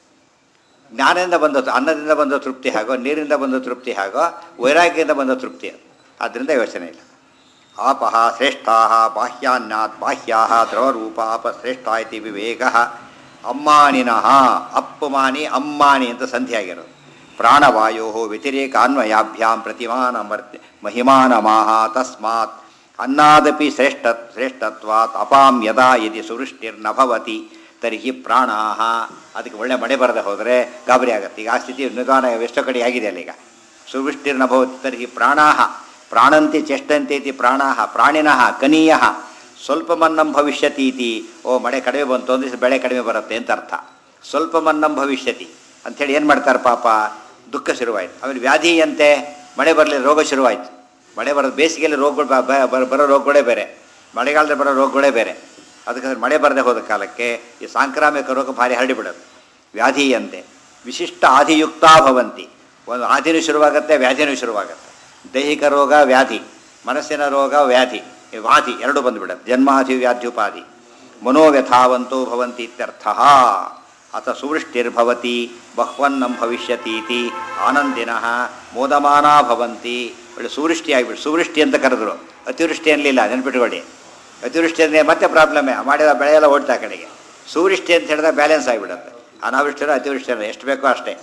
ಜ್ಞಾನದಿಂದ ಬಂದ, ಅನ್ನದಿಂದ ಬಂದ ತೃಪ್ತಿ ಹಾಗೋ, ನೀರಿಂದ ಬಂದ ತೃಪ್ತಿ ಹಾಗೋ, ವೈರಾಗ್ಯದಿಂದ ಬಂದ ತೃಪ್ತಿ. ಆದ್ದರಿಂದ ಯೋಚನೆ ಇಲ್ಲ. ಆಪಃ ಶ್ರೇಷ್ಠಾ ಬಾಹ್ಯಾನ್ನಾತ್ ಬಾಹ್ಯಾ ದ್ರವರೂಪ ಆಪ ಶ್ರೇಷ್ಠ ಇತಿ ವಿವೇಕ. ಅಮ್ಮಾನಿನಃ, ಅಪ್ಪಮಾನಿ ಅಮ್ಮಾನಿ ಅಂತ ಸಂಧಿಯಾಗಿರೋದು. ಪ್ರಾಣವಾಯೋ ವ್ಯತಿರೇಕಾನ್ವಯಾಭ್ಯಾಂ ಪ್ರತಿಮಾನ ಮಹಿಮಾನಮಾಹ. ತಸ್ಮಾತ್ ಅನ್ನಾದಪಿ ಶ್ರೇಷ್ಠತ್ವಾತ್ ಅಪಾಂ ಯದಾ ಯದಿ ಸುವೃಷ್ಟಿರ್ನ ಭವತಿ ತರ್ಹಿ ಪ್ರಾಣಾಹ. ಅದಕ್ಕೆ ಒಳ್ಳೆ ಮಳೆ ಬರದೆ ಹೋದರೆ ಗಾಬರಿ ಆಗುತ್ತೆ. ಈಗ ಆ ಸ್ಥಿತಿ ನಿಧಾನ ಎಷ್ಟೋ ಕಡೆ ಆಗಿದೆ ಅಲ್ಲ. ಈಗ ಸುವೃಷ್ಟಿರ್ನ ಭವತಿ ತರ್ಹಿ ಪ್ರಾಣಾಹ ಪ್ರಾಣಂತಿ ಚೇಷ್ಟಂತಿ ಇತಿ ಪ್ರಾಣಾಹ ಪ್ರಾಣಿನಃ ಕನೀಯಃ ಸ್ವಲ್ಪ ಮನ್ನಂ ಭವಿಷ್ಯತಿ ಇತಿ. ಓ, ಮಳೆ ಕಡಿಮೆ ಬಂತು ಒಂದಿವ್ಸ ಬೆಳೆ ಕಡಿಮೆ ಬರುತ್ತೆ ಅಂತ ಅರ್ಥ. ಸ್ವಲ್ಪ ಮನ್ನಂ ಭವಿಷ್ಯತಿ ಅಂಥೇಳಿ ಏನು ಮಾಡ್ತಾರೆ ಪಾಪ, ದುಃಖ ಶುರುವಾಯಿತು. ಆಮೇಲೆ ವ್ಯಾಧಿಯಂತೆ ಮಳೆ ಬರಲಿಲ್ಲ, ರೋಗ ಶುರುವಾಯಿತು. ಮಳೆ ಬರೋದು ಬೇಸಿಗೆಯಲ್ಲಿ ರೋಗಗಳು ಬರೋ ರೋಗಗಳೇ ಬೇರೆ, ಮಳೆಗಾಲದಲ್ಲಿ ಬರೋ ರೋಗಗಳೇ ಬೇರೆ. ಅದಕ್ಕೆ ಮಳೆ ಬರದೆ ಹೋದ ಕಾಲಕ್ಕೆ ಈ ಸಾಂಕ್ರಾಮಿಕ ರೋಗ ಭಾರಿ ಹರಡಿಬಿಡೋದು. ವ್ಯಾಧಿಯಂತೆ ವಿಶಿಷ್ಟ ಆದಿಯುಕ್ತ ಭವಂತಿ. ಒಂದು ಆದಿನೂ ಶುರುವಾಗುತ್ತೆ, ವ್ಯಾಧಿನೂ ಶುರುವಾಗುತ್ತೆ. ದೈಹಿಕ ರೋಗ ವ್ಯಾಧಿ, ಮನಸ್ಸಿನ ರೋಗ ವ್ಯಾಧಿ, ವಾಧಿ ಎರಡೂ ಬಂದುಬಿಡುತ್ತೆ. ಜನ್ಮಾಧಿ ವ್ಯಾಧ್ಯುಪಾಧಿ. ಮನೋವ್ಯಥಾವಂತೋ ಭವಂತಿ ಇತ್ಯರ್ಥ. ಅಥ ಸುವೃಷ್ಟಿರ್ಭವತಿ ಬಹ್ವನ್ನಂ ಭವಿಷ್ಯತೀತಿ ಆನಂದಿನಃ ಮೋದಮಾನಾ ಭವಂತಿ. ಒಳ್ಳೆ ಸುವೃಷ್ಟಿ ಆಗಿಬಿಟ್ಟು, ಸುವೃಷ್ಟಿ ಅಂತ ಕರೆದ್ರು, ಅತಿವೃಷ್ಟಿ ಅನ್ನಲಿಲ್ಲ, ನೆನ್ಪಿಟ್ಕೊಳ್ಳಿ. ಅತಿವೃಷ್ಟಿ ಅಂದರೆ ಮತ್ತೆ ಪ್ರಾಬ್ಲಮ್ಮೇ, ಮಾಡಿದ ಬೆಳೆ ಎಲ್ಲ ಓಡ್ತಾ ಕಡೆಗೆ. ಸುವೃಷ್ಟಿ ಅಂತ ಹೇಳಿದ್ರೆ ಬ್ಯಾಲೆನ್ಸ್ ಆಗಿಬಿಡುತ್ತೆ. ಅನಾವೃಷ್ಟಿರೋ ಅತಿವೃಷ್ಟಿರೋ ಎಷ್ಟು ಬೇಕೋ ಅಷ್ಟೇ.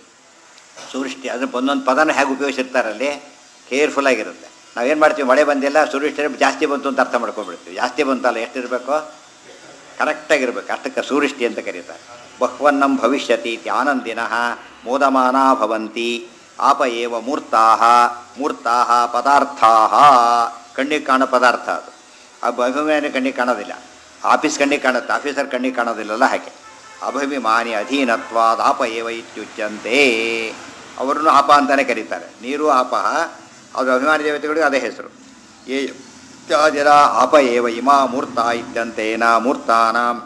ಸುವೃಷ್ಟಿ ಅದನ್ನು ಒಂದೊಂದು ಪದನ ಹೇಗೆ ಉಪಯೋಗಿಸಿರ್ತಾರಲ್ಲಿ ಕೇರ್ಫುಲ್ಲಾಗಿರುತ್ತೆ. ನಾವೇನು ಮಾಡ್ತೀವಿ, ಮಳೆ ಬಂದಿಲ್ಲ, ಸುವೃಷ್ಟಿ ಜಾಸ್ತಿ ಬಂತು ಅಂತ ಅರ್ಥ ಮಾಡ್ಕೊಂಡ್ಬಿಡ್ತೀವಿ. ಜಾಸ್ತಿ ಬಂತಲ್ಲ, ಎಷ್ಟಿರಬೇಕು, ಕರೆಕ್ಟಾಗಿರ್ಬೇಕು. ಅಷ್ಟಕ್ಕೆ ಸುವೃಷ್ಟಿ ಅಂತ ಕರೀತಾರೆ. ಬಹ್ವನ್ನಂ ಭವಿಷ್ಯತಿ ಇತಿ ಆನಂದಿನಃ ಮೋದಮಾನಾ ಭವಂತಿ. ಆಪ ಏವ ಮೂರ್ತಾಃ. ಮೂರ್ತಾಃ ಪದಾರ್ಥಾಃ, ಕಣ್ಣಿಗೆ ಕಾಣೋ ಪದಾರ್ಥ ಅದು. ಅಭಿಮಾನಿ ಕಣ್ಣಿಗೆ ಕಾಣೋದಿಲ್ಲ, ಆಫೀಸ್ ಕಣ್ಣಿಗೆ ಕಾಣುತ್ತೆ, ಆಫೀಸರ್ ಕಣ್ಣಿಗೆ ಕಾಣೋದಿಲ್ಲಲ್ಲ ಹಾಗೆ. ಅಭಿಮಾನಿ ಅಧೀನತ್ವಾದ ಆಪ ಏವ ಇತ್ಯುಚ್ಯಂತೆ. ಅವರನ್ನು ಆಪ ಅಂತಲೇ ಕರೀತಾರೆ. ನೀರು ಆಪಃ, ಅದು ಅಭಿಮಾನಿ ದೇವತೆಗಳಿಗೆ ಅದೇ ಹೆಸರು. ಇತ್ಯಾದಿರ ಆಪ ಏವ ಇಮಾ ಮೂರ್ತ ಇತ್ಯಂತೇನ ಮೂರ್ತಾನಾಂ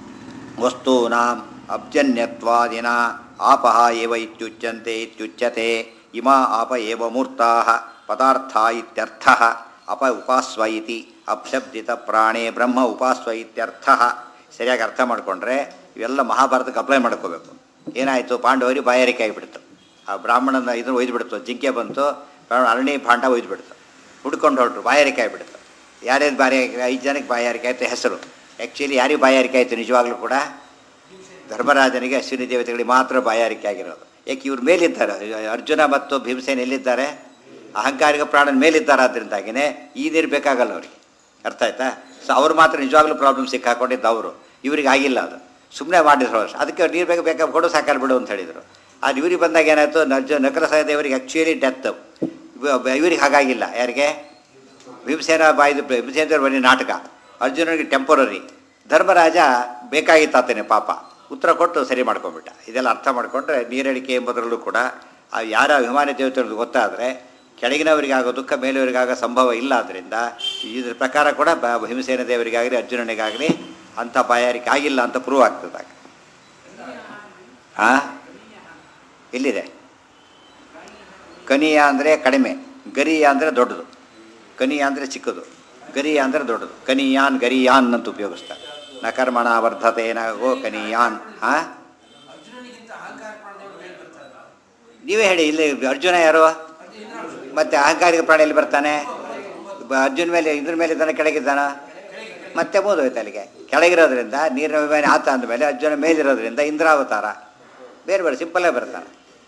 ವಸ್ತೂನಾಂ ಅಬ್ಜನ್ಯತ್ವಾದಿನ ಆಪಃ ಏವ ಇತ್ಯುಚ್ಯಂತೆ ಇತ್ಯುಚ್ಯತೆ. ಇಮಾ ಆಪ ಏವ ಮೂರ್ತಾಃ ಪದಾರ್ಥಾ ಇತ್ಯರ್ಥಃ. ಅಪ ಉಪಾಸ್ವ ಇತಿ ಅಪ್ಶಬ್ದಿತ ಪ್ರಾಣೇ ಬ್ರಹ್ಮ ಉಪಾಸ್ವ ಇತ್ಯರ್ಥಃ. ಸರಿಯಾಗಿ ಅರ್ಥ ಮಾಡಿಕೊಂಡ್ರೆ ಇವೆಲ್ಲ ಮಹಾಭಾರತಕ್ಕೆ ಅಪ್ಲೈ ಮಾಡ್ಕೋಬೇಕು. ಏನಾಯಿತು, ಪಾಂಡವರಿಗೆ ಬಾಯಾರಿಕೆ ಆಗಿಬಿಡ್ತು. ಆ ಬ್ರಾಹ್ಮಣನ ಇದನ್ನು ಒಯ್ದುಬಿಡ್ತು, ಜಿಂಕೆ ಬಂತು, ಅರಣಿ ಭಾಂಡ ಒಯ್ದುಬಿಡ್ತು, ಹುಡ್ಕೊಂಡು ಹೊರಟರು, ಬಾಯಾರಿಕೆ ಆಗಿಬಿಡ್ತು. ಯಾರ್ಯಾರು ಬಾಯಾರಿಕೆ 5 ಜನಕ್ಕೆ ಬಾಯಾರಿಕೆ ಆಯಿತು ಹೆಸರು. ಆ್ಯಕ್ಚುಲಿ ಯಾರಿಗೆ ಬಾಯಾರಿಕೆ ಆಯಿತು ನಿಜವಾಗ್ಲೂ ಕೂಡ? ಧರ್ಮರಾಜನಿಗೆ ಅಶ್ವಿನಿ ದೇವತೆಗಳಿಗೆ ಮಾತ್ರ ಬಾಯಾರಿಕೆ ಆಗಿರೋದು. ಯಾಕೆ ಇವ್ರ ಮೇಲಿದ್ದಾರೆ, ಅರ್ಜುನ ಮತ್ತು ಭೀಮಸೇನ ಎಲ್ಲಿದ್ದಾರೆ? ಅಹಂಕಾರಿಕ ಪ್ರಾಣನ ಮೇಲಿದ್ದಾರೆ. ಆದ್ದರಿಂದಾಗಿಯೇ ಈ ನೀರು ಬೇಕಾಗಲ್ಲ ಅವರಿಗೆ. ಅರ್ಥ ಆಯ್ತಾ? ಸೊ ಅವ್ರು ಮಾತ್ರ ನಿಜವಾಗ್ಲೂ ಪ್ರಾಬ್ಲಮ್ ಸಿಕ್ಕಾಕೊಂಡಿದ್ದು ಅವರು. ಇವ್ರಿಗೆ ಆಗಿಲ್ಲ, ಅದು ಸುಮ್ಮನೆ ಮಾಡಿದ್ರು ಅಷ್ಟು. ಅದಕ್ಕೆ ನೀರು ಬೇಕಾಗ ಕೊಡು ಸಾಕಾಲ್ ಬಿಡು ಅಂತ ಹೇಳಿದರು. ಅದು ಇವ್ರಿಗೆ ಬಂದಾಗ ಏನಾಯಿತು, ನಕಲ ಸಹದೇವರಿಗೆ ಆ್ಯಕ್ಚುಲಿ ಡೆತ್. ಇವ್ರಿಗೆ ಹಾಗಾಗಿಲ್ಲ. ಯಾರಿಗೆ? ಭೀಮಸೇನ ಭೀಮಸೇನದೇವ್ರು ಬನ್ನಿ ನಾಟಕ, ಅರ್ಜುನನಿಗೆ ಟೆಂಪರರಿ. ಧರ್ಮರಾಜ ಬೇಕಾಗಿತ್ತಾತೇನೆ ಪಾಪ, ಉತ್ತರ ಕೊಟ್ಟು ಸರಿ ಮಾಡ್ಕೊಂಬಿಟ್ಟ. ಇದೆಲ್ಲ ಅರ್ಥ ಮಾಡಿಕೊಂಡ್ರೆ ನೀರಡಿಕೆ ಎಂಬುದರಲ್ಲೂ ಕೂಡ ಯಾರ ಅಭಿಮಾನಿ ದೇವತೆಗಳು ಗೊತ್ತಾದರೆ ಕೆಳಗಿನವರಿಗಾಗೋ ದುಃಖ ಮೇಲೆಯವರಿಗಾಗೋ ಸಂಭವ ಇಲ್ಲ. ಆದ್ದರಿಂದ ಇದ್ರ ಪ್ರಕಾರ ಕೂಡ ಭೀಮಸೇನ ದೇವರಿಗಾಗಲಿ ಅರ್ಜುನನಿಗಾಗಲಿ ಅಂಥ ಬಾಯಾರಿಕೆ ಆಗಿಲ್ಲ ಅಂತ ಪ್ರೂವ್ ಆಗ್ತದಾಗ. ಹಾಂ, ಎಲ್ಲಿದೆ? ಕನಿಯ ಅಂದರೆ ಕಡಿಮೆ, ಗರಿಯ ಅಂದರೆ ದೊಡ್ಡದು. ಕನಿಯ ಅಂದರೆ ಚಿಕ್ಕದು, ಗರಿಯ ಅಂದರೆ ದೊಡ್ಡದು. ಕನಿಯಾನ್ ಗರಿಯಾನ್ ಅಂತ ಉಪಯೋಗಿಸ್ತಾರೆ. ನ ಕರ್ಮಣ ವರ್ಧತೇನ ಗೋ ಕನಿಯಾನ್. ಹಾಂ, ನೀವೇ ಹೇಳಿ. ಇಲ್ಲಿ ಅರ್ಜುನ ಯಾರು? ಮತ್ತು ಅಹಂಕಾರಿಕ ಪ್ರಾಣಿ ಎಲ್ಲಿ ಬರ್ತಾನೆ? ಅರ್ಜುನ ಮೇಲೆ ಇದ್ರ ಮೇಲೆ ಇದ್ದಾನೆ, ಕೆಳಗಿದ್ದಾನ? ಮತ್ತೆ ಬೋಧೋಯ್ತು ಅಲ್ಲಿಗೆ. ಕೆಳಗಿರೋದ್ರಿಂದ ನೀರಿನ ಅಭಿಮಾನಿ ಆತ ಅಂದಮೇಲೆ ಅರ್ಜುನ ಮೇಲಿರೋದ್ರಿಂದ ಇಂದ್ರಾವತಾರ. ಬೇರೆ ಬೇರೆ ಸಿಂಪಲ್ಲೇ ಬರ್ತಾನೆ.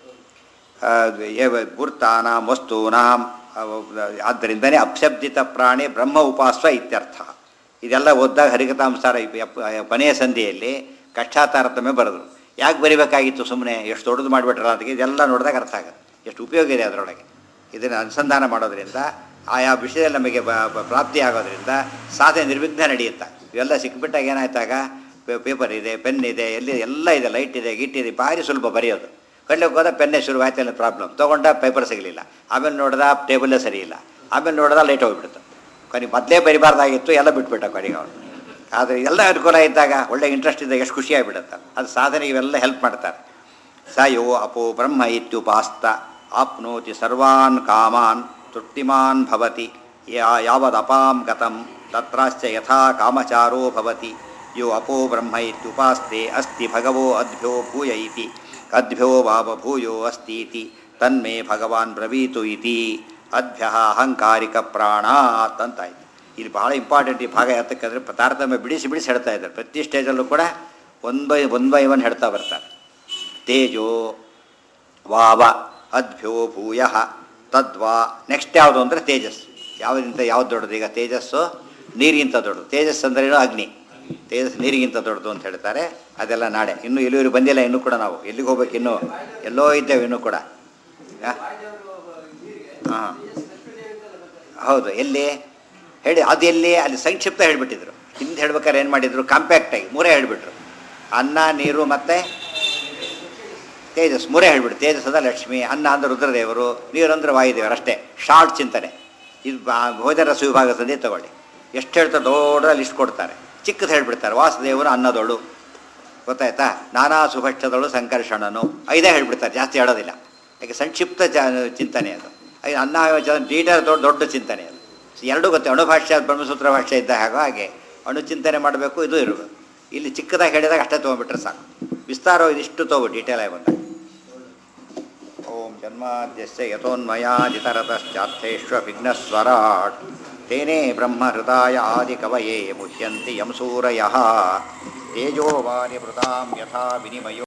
ಗುರ್ತಾನಾಂ ವಸ್ತೂನಾಂ. ಆದ್ದರಿಂದನೇ ಅಪ್ಶಬ್ದಿತ ಪ್ರಾಣಿ ಬ್ರಹ್ಮ ಉಪಾಸ್ವ ಇತ್ಯರ್ಥ. ಇದೆಲ್ಲ ಓದಿದಾಗ ಹರಿಕಥಾಂಸಾರ ಕೊನೆಯ ಸಂಧಿಯಲ್ಲಿ ಕಷ್ಟಾತಾರತಮ್ಯ ಬರೆದ್ರು. ಯಾಕೆ ಬರಿಬೇಕಾಗಿತ್ತು ಸುಮ್ಮನೆ? ಎಷ್ಟು ದೊಡ್ಡದು ಮಾಡಿಬಿಟ್ರಲ್ಲ ಅದಕ್ಕೆ. ಇದೆಲ್ಲ ನೋಡಿದಾಗ ಅರ್ಥ ಆಗುತ್ತೆ ಎಷ್ಟು ಉಪಯೋಗ ಇದೆ ಅದರೊಳಗೆ. ಇದನ್ನು ಅನುಸಂಧಾನ ಮಾಡೋದ್ರಿಂದ ಆಯಾ ವಿಷಯದಲ್ಲಿ ನಮಗೆ ಪ್ರಾಪ್ತಿ ಆಗೋದ್ರಿಂದ ಸಾಧನೆ ನಿರ್ವಿಘ್ನ ನಡೆಯುತ್ತೆ. ಇವೆಲ್ಲ ಸಿಕ್ಬಿಟ್ಟಾಗ ಏನಾಯ್ತಾಗ ಪೇಪರ್ ಇದೆ, ಪೆನ್ ಇದೆ, ಎಲ್ಲ ಇದೆ, ಲೈಟ್ ಇದೆ, ಗಿಟ್ ಇದೆ, ಭಾರಿ ಸುಲಭ ಬರೆಯೋದು. ಕಡ್ಲಿಕ್ಕೆ ಹೋದ ಪೆನ್ನೇ ಶುರುವಾಯ್ತು, ಅಲ್ಲಿ ಪ್ರಾಬ್ಲಮ್. ತೊಗೊಂಡ ಪೇಪರ್ ಸಿಗಲಿಲ್ಲ, ಆಮೇಲೆ ನೋಡ್ದ ಟೇಬಲ್ಲೇ ಸರಿ ಇಲ್ಲ, ಆಮೇಲೆ ನೋಡ್ದ ಲೈಟ್ ಹೋಗಿಬಿಡ್ತು. ಕೊನೆಗೆ ಮೊದಲೇ ಬರಿಬಾರ್ದಾಗಿತ್ತು, ಎಲ್ಲ ಬಿಟ್ಬಿಟ್ಟ ಕೊನೆಗೆ ಅವನು. ಆದರೆ ಎಲ್ಲ ಅನುಕೂಲ ಇದ್ದಾಗ, ಒಳ್ಳೆ ಇಂಟ್ರೆಸ್ಟ್ ಇದ್ದಾಗ ಎಷ್ಟು ಖುಷಿಯಾಗಿಬಿಡುತ್ತೆ. ಅದು ಸಾಧನೆಗೆ ಇವೆಲ್ಲ ಹೆಲ್ಪ್ ಮಾಡ್ತಾರೆ. ಸ ಯೋ ಅಪೋ ಬ್ರಹ್ಮ ಇತ್ಯುಪಾಸ್ತ ಆಪ್ನೋತಿ ಸರ್ವಾನ್ ಕಾಮಾನ್ ತೃಪ್ತಿಮಾನ್ ಭವತಿ. ಯಾವದಪಾಂ ಗತಂ ತತ್ರಾಶ್ಚ ಯಥಾ ಕಾಮಚಾರೋ ಭವತಿ. ಯೋ ಅಪೋ ಬ್ರಹ್ಮ ಇತ್ಯುಪಾಸ್ತೆ ಅಸ್ತಿ ಭಗವೋ ಅದ್ಭ್ಯೋ ಭೂಯ ಇತಿ. ಅದ್ಭ್ಯೋ ಭಾವಭೂಯೋ ಅಸ್ತೀತಿ ತನ್ಮೇ ಭಗವಾನ್ ಬ್ರವೀತು ಇತಿ. ಅದ್ಭ್ಯ ಅಹಂಕಾರಿಕ ಪ್ರಾಣಾತ್ ಅಂತಾಯಿತು. ಇಲ್ಲಿ ಭಾಳ ಇಂಪಾರ್ಟೆಂಟ್ ಈ ಭಾಗ. ಯಾತಕ್ಕಂದರೆ ತಾರತಮ್ಯ ಬಿಡಿಸಿ ಬಿಡಿಸಿ ಹೇಳ್ತಾ ಇದ್ದಾರೆ. ಪ್ರತಿ ಸ್ಟೇಜಲ್ಲೂ ಕೂಡ ಒನ್ ಬೈ ಒನ್ ಹೇಳ್ತಾ ಬರ್ತಾರೆ. ತೇಜೋ ವಾವ ಅದ್ಭ್ಯೋ ಭೂಯ ತದ್ವಾ. ನೆಕ್ಸ್ಟ್ ಯಾವುದು ಅಂದರೆ ತೇಜಸ್ಸು. ಯಾವುದಿಂತ ಯಾವ್ದು ದೊಡ್ಡದು? ಈಗ ತೇಜಸ್ಸು ನೀರಿಗಿಂತ ದೊಡ್ಡದು. ತೇಜಸ್ಸು ಅಂದ್ರೇನು? ಅಗ್ನಿ. ತೇಜಸ್ಸು ನೀರಿಗಿಂತ ದೊಡ್ಡದು ಅಂತ ಹೇಳ್ತಾರೆ. ಅದೆಲ್ಲ ನಾಳೆ ಇನ್ನೂ ಇಲ್ಲಿವರೆಗೆ ಬಂದಿಲ್ಲ. ಇನ್ನೂ ಕೂಡ ನಾವು ಎಲ್ಲಿಗೆ ಹೋಗ್ಬೇಕು? ಇನ್ನೂ ಎಲ್ಲೋ ಇದ್ದೇವೆ ಇನ್ನೂ ಕೂಡ. ಹಾಂ, ಹೌದು. ಎಲ್ಲಿ ಹೇಳಿ? ಅದು ಎಲ್ಲಿ? ಅಲ್ಲಿ ಸಂಕ್ಷಿಪ್ತ ಹೇಳಿಬಿಟ್ಟಿದ್ರು. ಹಿಂದೆ ಹೇಳ್ಬೇಕಾದ್ರೆ ಏನು ಮಾಡಿದರು? ಕಾಂಪ್ಯಾಕ್ಟಾಗಿ ಮೂರೇ ಹೇಳಿಬಿಟ್ರು. ಅನ್ನ, ನೀರು ಮತ್ತು ತೇಜಸ್ ಮೂರೇ ಹೇಳ್ಬಿಟ್ಟು. ತೇಜಸ್ ಅಂದರೆ ಲಕ್ಷ್ಮಿ, ಅನ್ನ ಅಂದರೆ ರುದ್ರದೇವರು, ನೀರು ಅಂದರೆ ವಾಯುದೇವರು. ಅಷ್ಟೇ ಶಾರ್ಟ್ ಚಿಂತನೆ. ಇದು ಭೋಜನ ರಸ ವಿಭಾಗ ಸಂಧಿ ತಗೊಳ್ಳಿ. ಎಷ್ಟು ಹೇಳ್ತಾರೆ? ದೊಡ್ಡ ಲಿಸ್ಟ್ ಕೊಡ್ತಾರೆ. ಚಿಕ್ಕದು ಹೇಳ್ಬಿಡ್ತಾರೆ. ವಾಸುದೇವರು ಅನ್ನದೋಳು, ಗೊತ್ತಾಯ್ತಾ? ನಾನಾ ಸುಭಕ್ಷದಳು ಸಂಕರ್ಷಣನು, 5 ಹೇಳ್ಬಿಡ್ತಾರೆ. ಜಾಸ್ತಿ ಹೇಳೋದಿಲ್ಲ. ಯಾಕೆ? ಸಂಕ್ಷಿಪ್ತ ಚಿಂತನೆ ಅದು. ಅನ್ನ ಡೀಟೇಲ್ ದೊಡ್ಡ ಚಿಂತನೆ ಅದು. ಎರಡೂ ಗೊತ್ತೆ. ಅಣುಭಾಷ್ಯ ಬ್ರಹ್ಮಸೂತ್ರ ಭಾಷ್ಯ ಇದ್ದ ಹಾಗೆ ಅಣು ಚಿಂತನೆ ಮಾಡಬೇಕು, ಇದು ಇರಬೇಕು. ಇಲ್ಲಿ ಚಿಕ್ಕದಾಗಿ ಹೇಳಿದಾಗ ಅಷ್ಟೇ ತೊಗೊಂಡ್ಬಿಟ್ರೆ ಸಾಕು. ವಿಸ್ತಾರ ಇದಿಷ್ಟು ತೊಗೊಬಿಟ್ಟು ಡೀಟೇಲ್ ಆಗಿ ಬಂದಾಗ. ಓಂ ಜನ್ಮಾದ್ಯಸ್ಯ ಯತೋನ್ಮಯಾಜಿತರತಶ್ಚಾರ್ಥೇಶ್ವ ವಿಘ್ನಸ್ವರಾಟ್ ತೇನೇ ಬ್ರಹ್ಮ ಹೃದಯ ಆದಿ ಕವಯೇ ಮುಹ್ಯಂತಿ ಯಂ ಸೂರಯಃ ತೇಜೋವಾರಿ ಮೃತಾಂ ಯಥಾ ವಿನಿಮಯೋ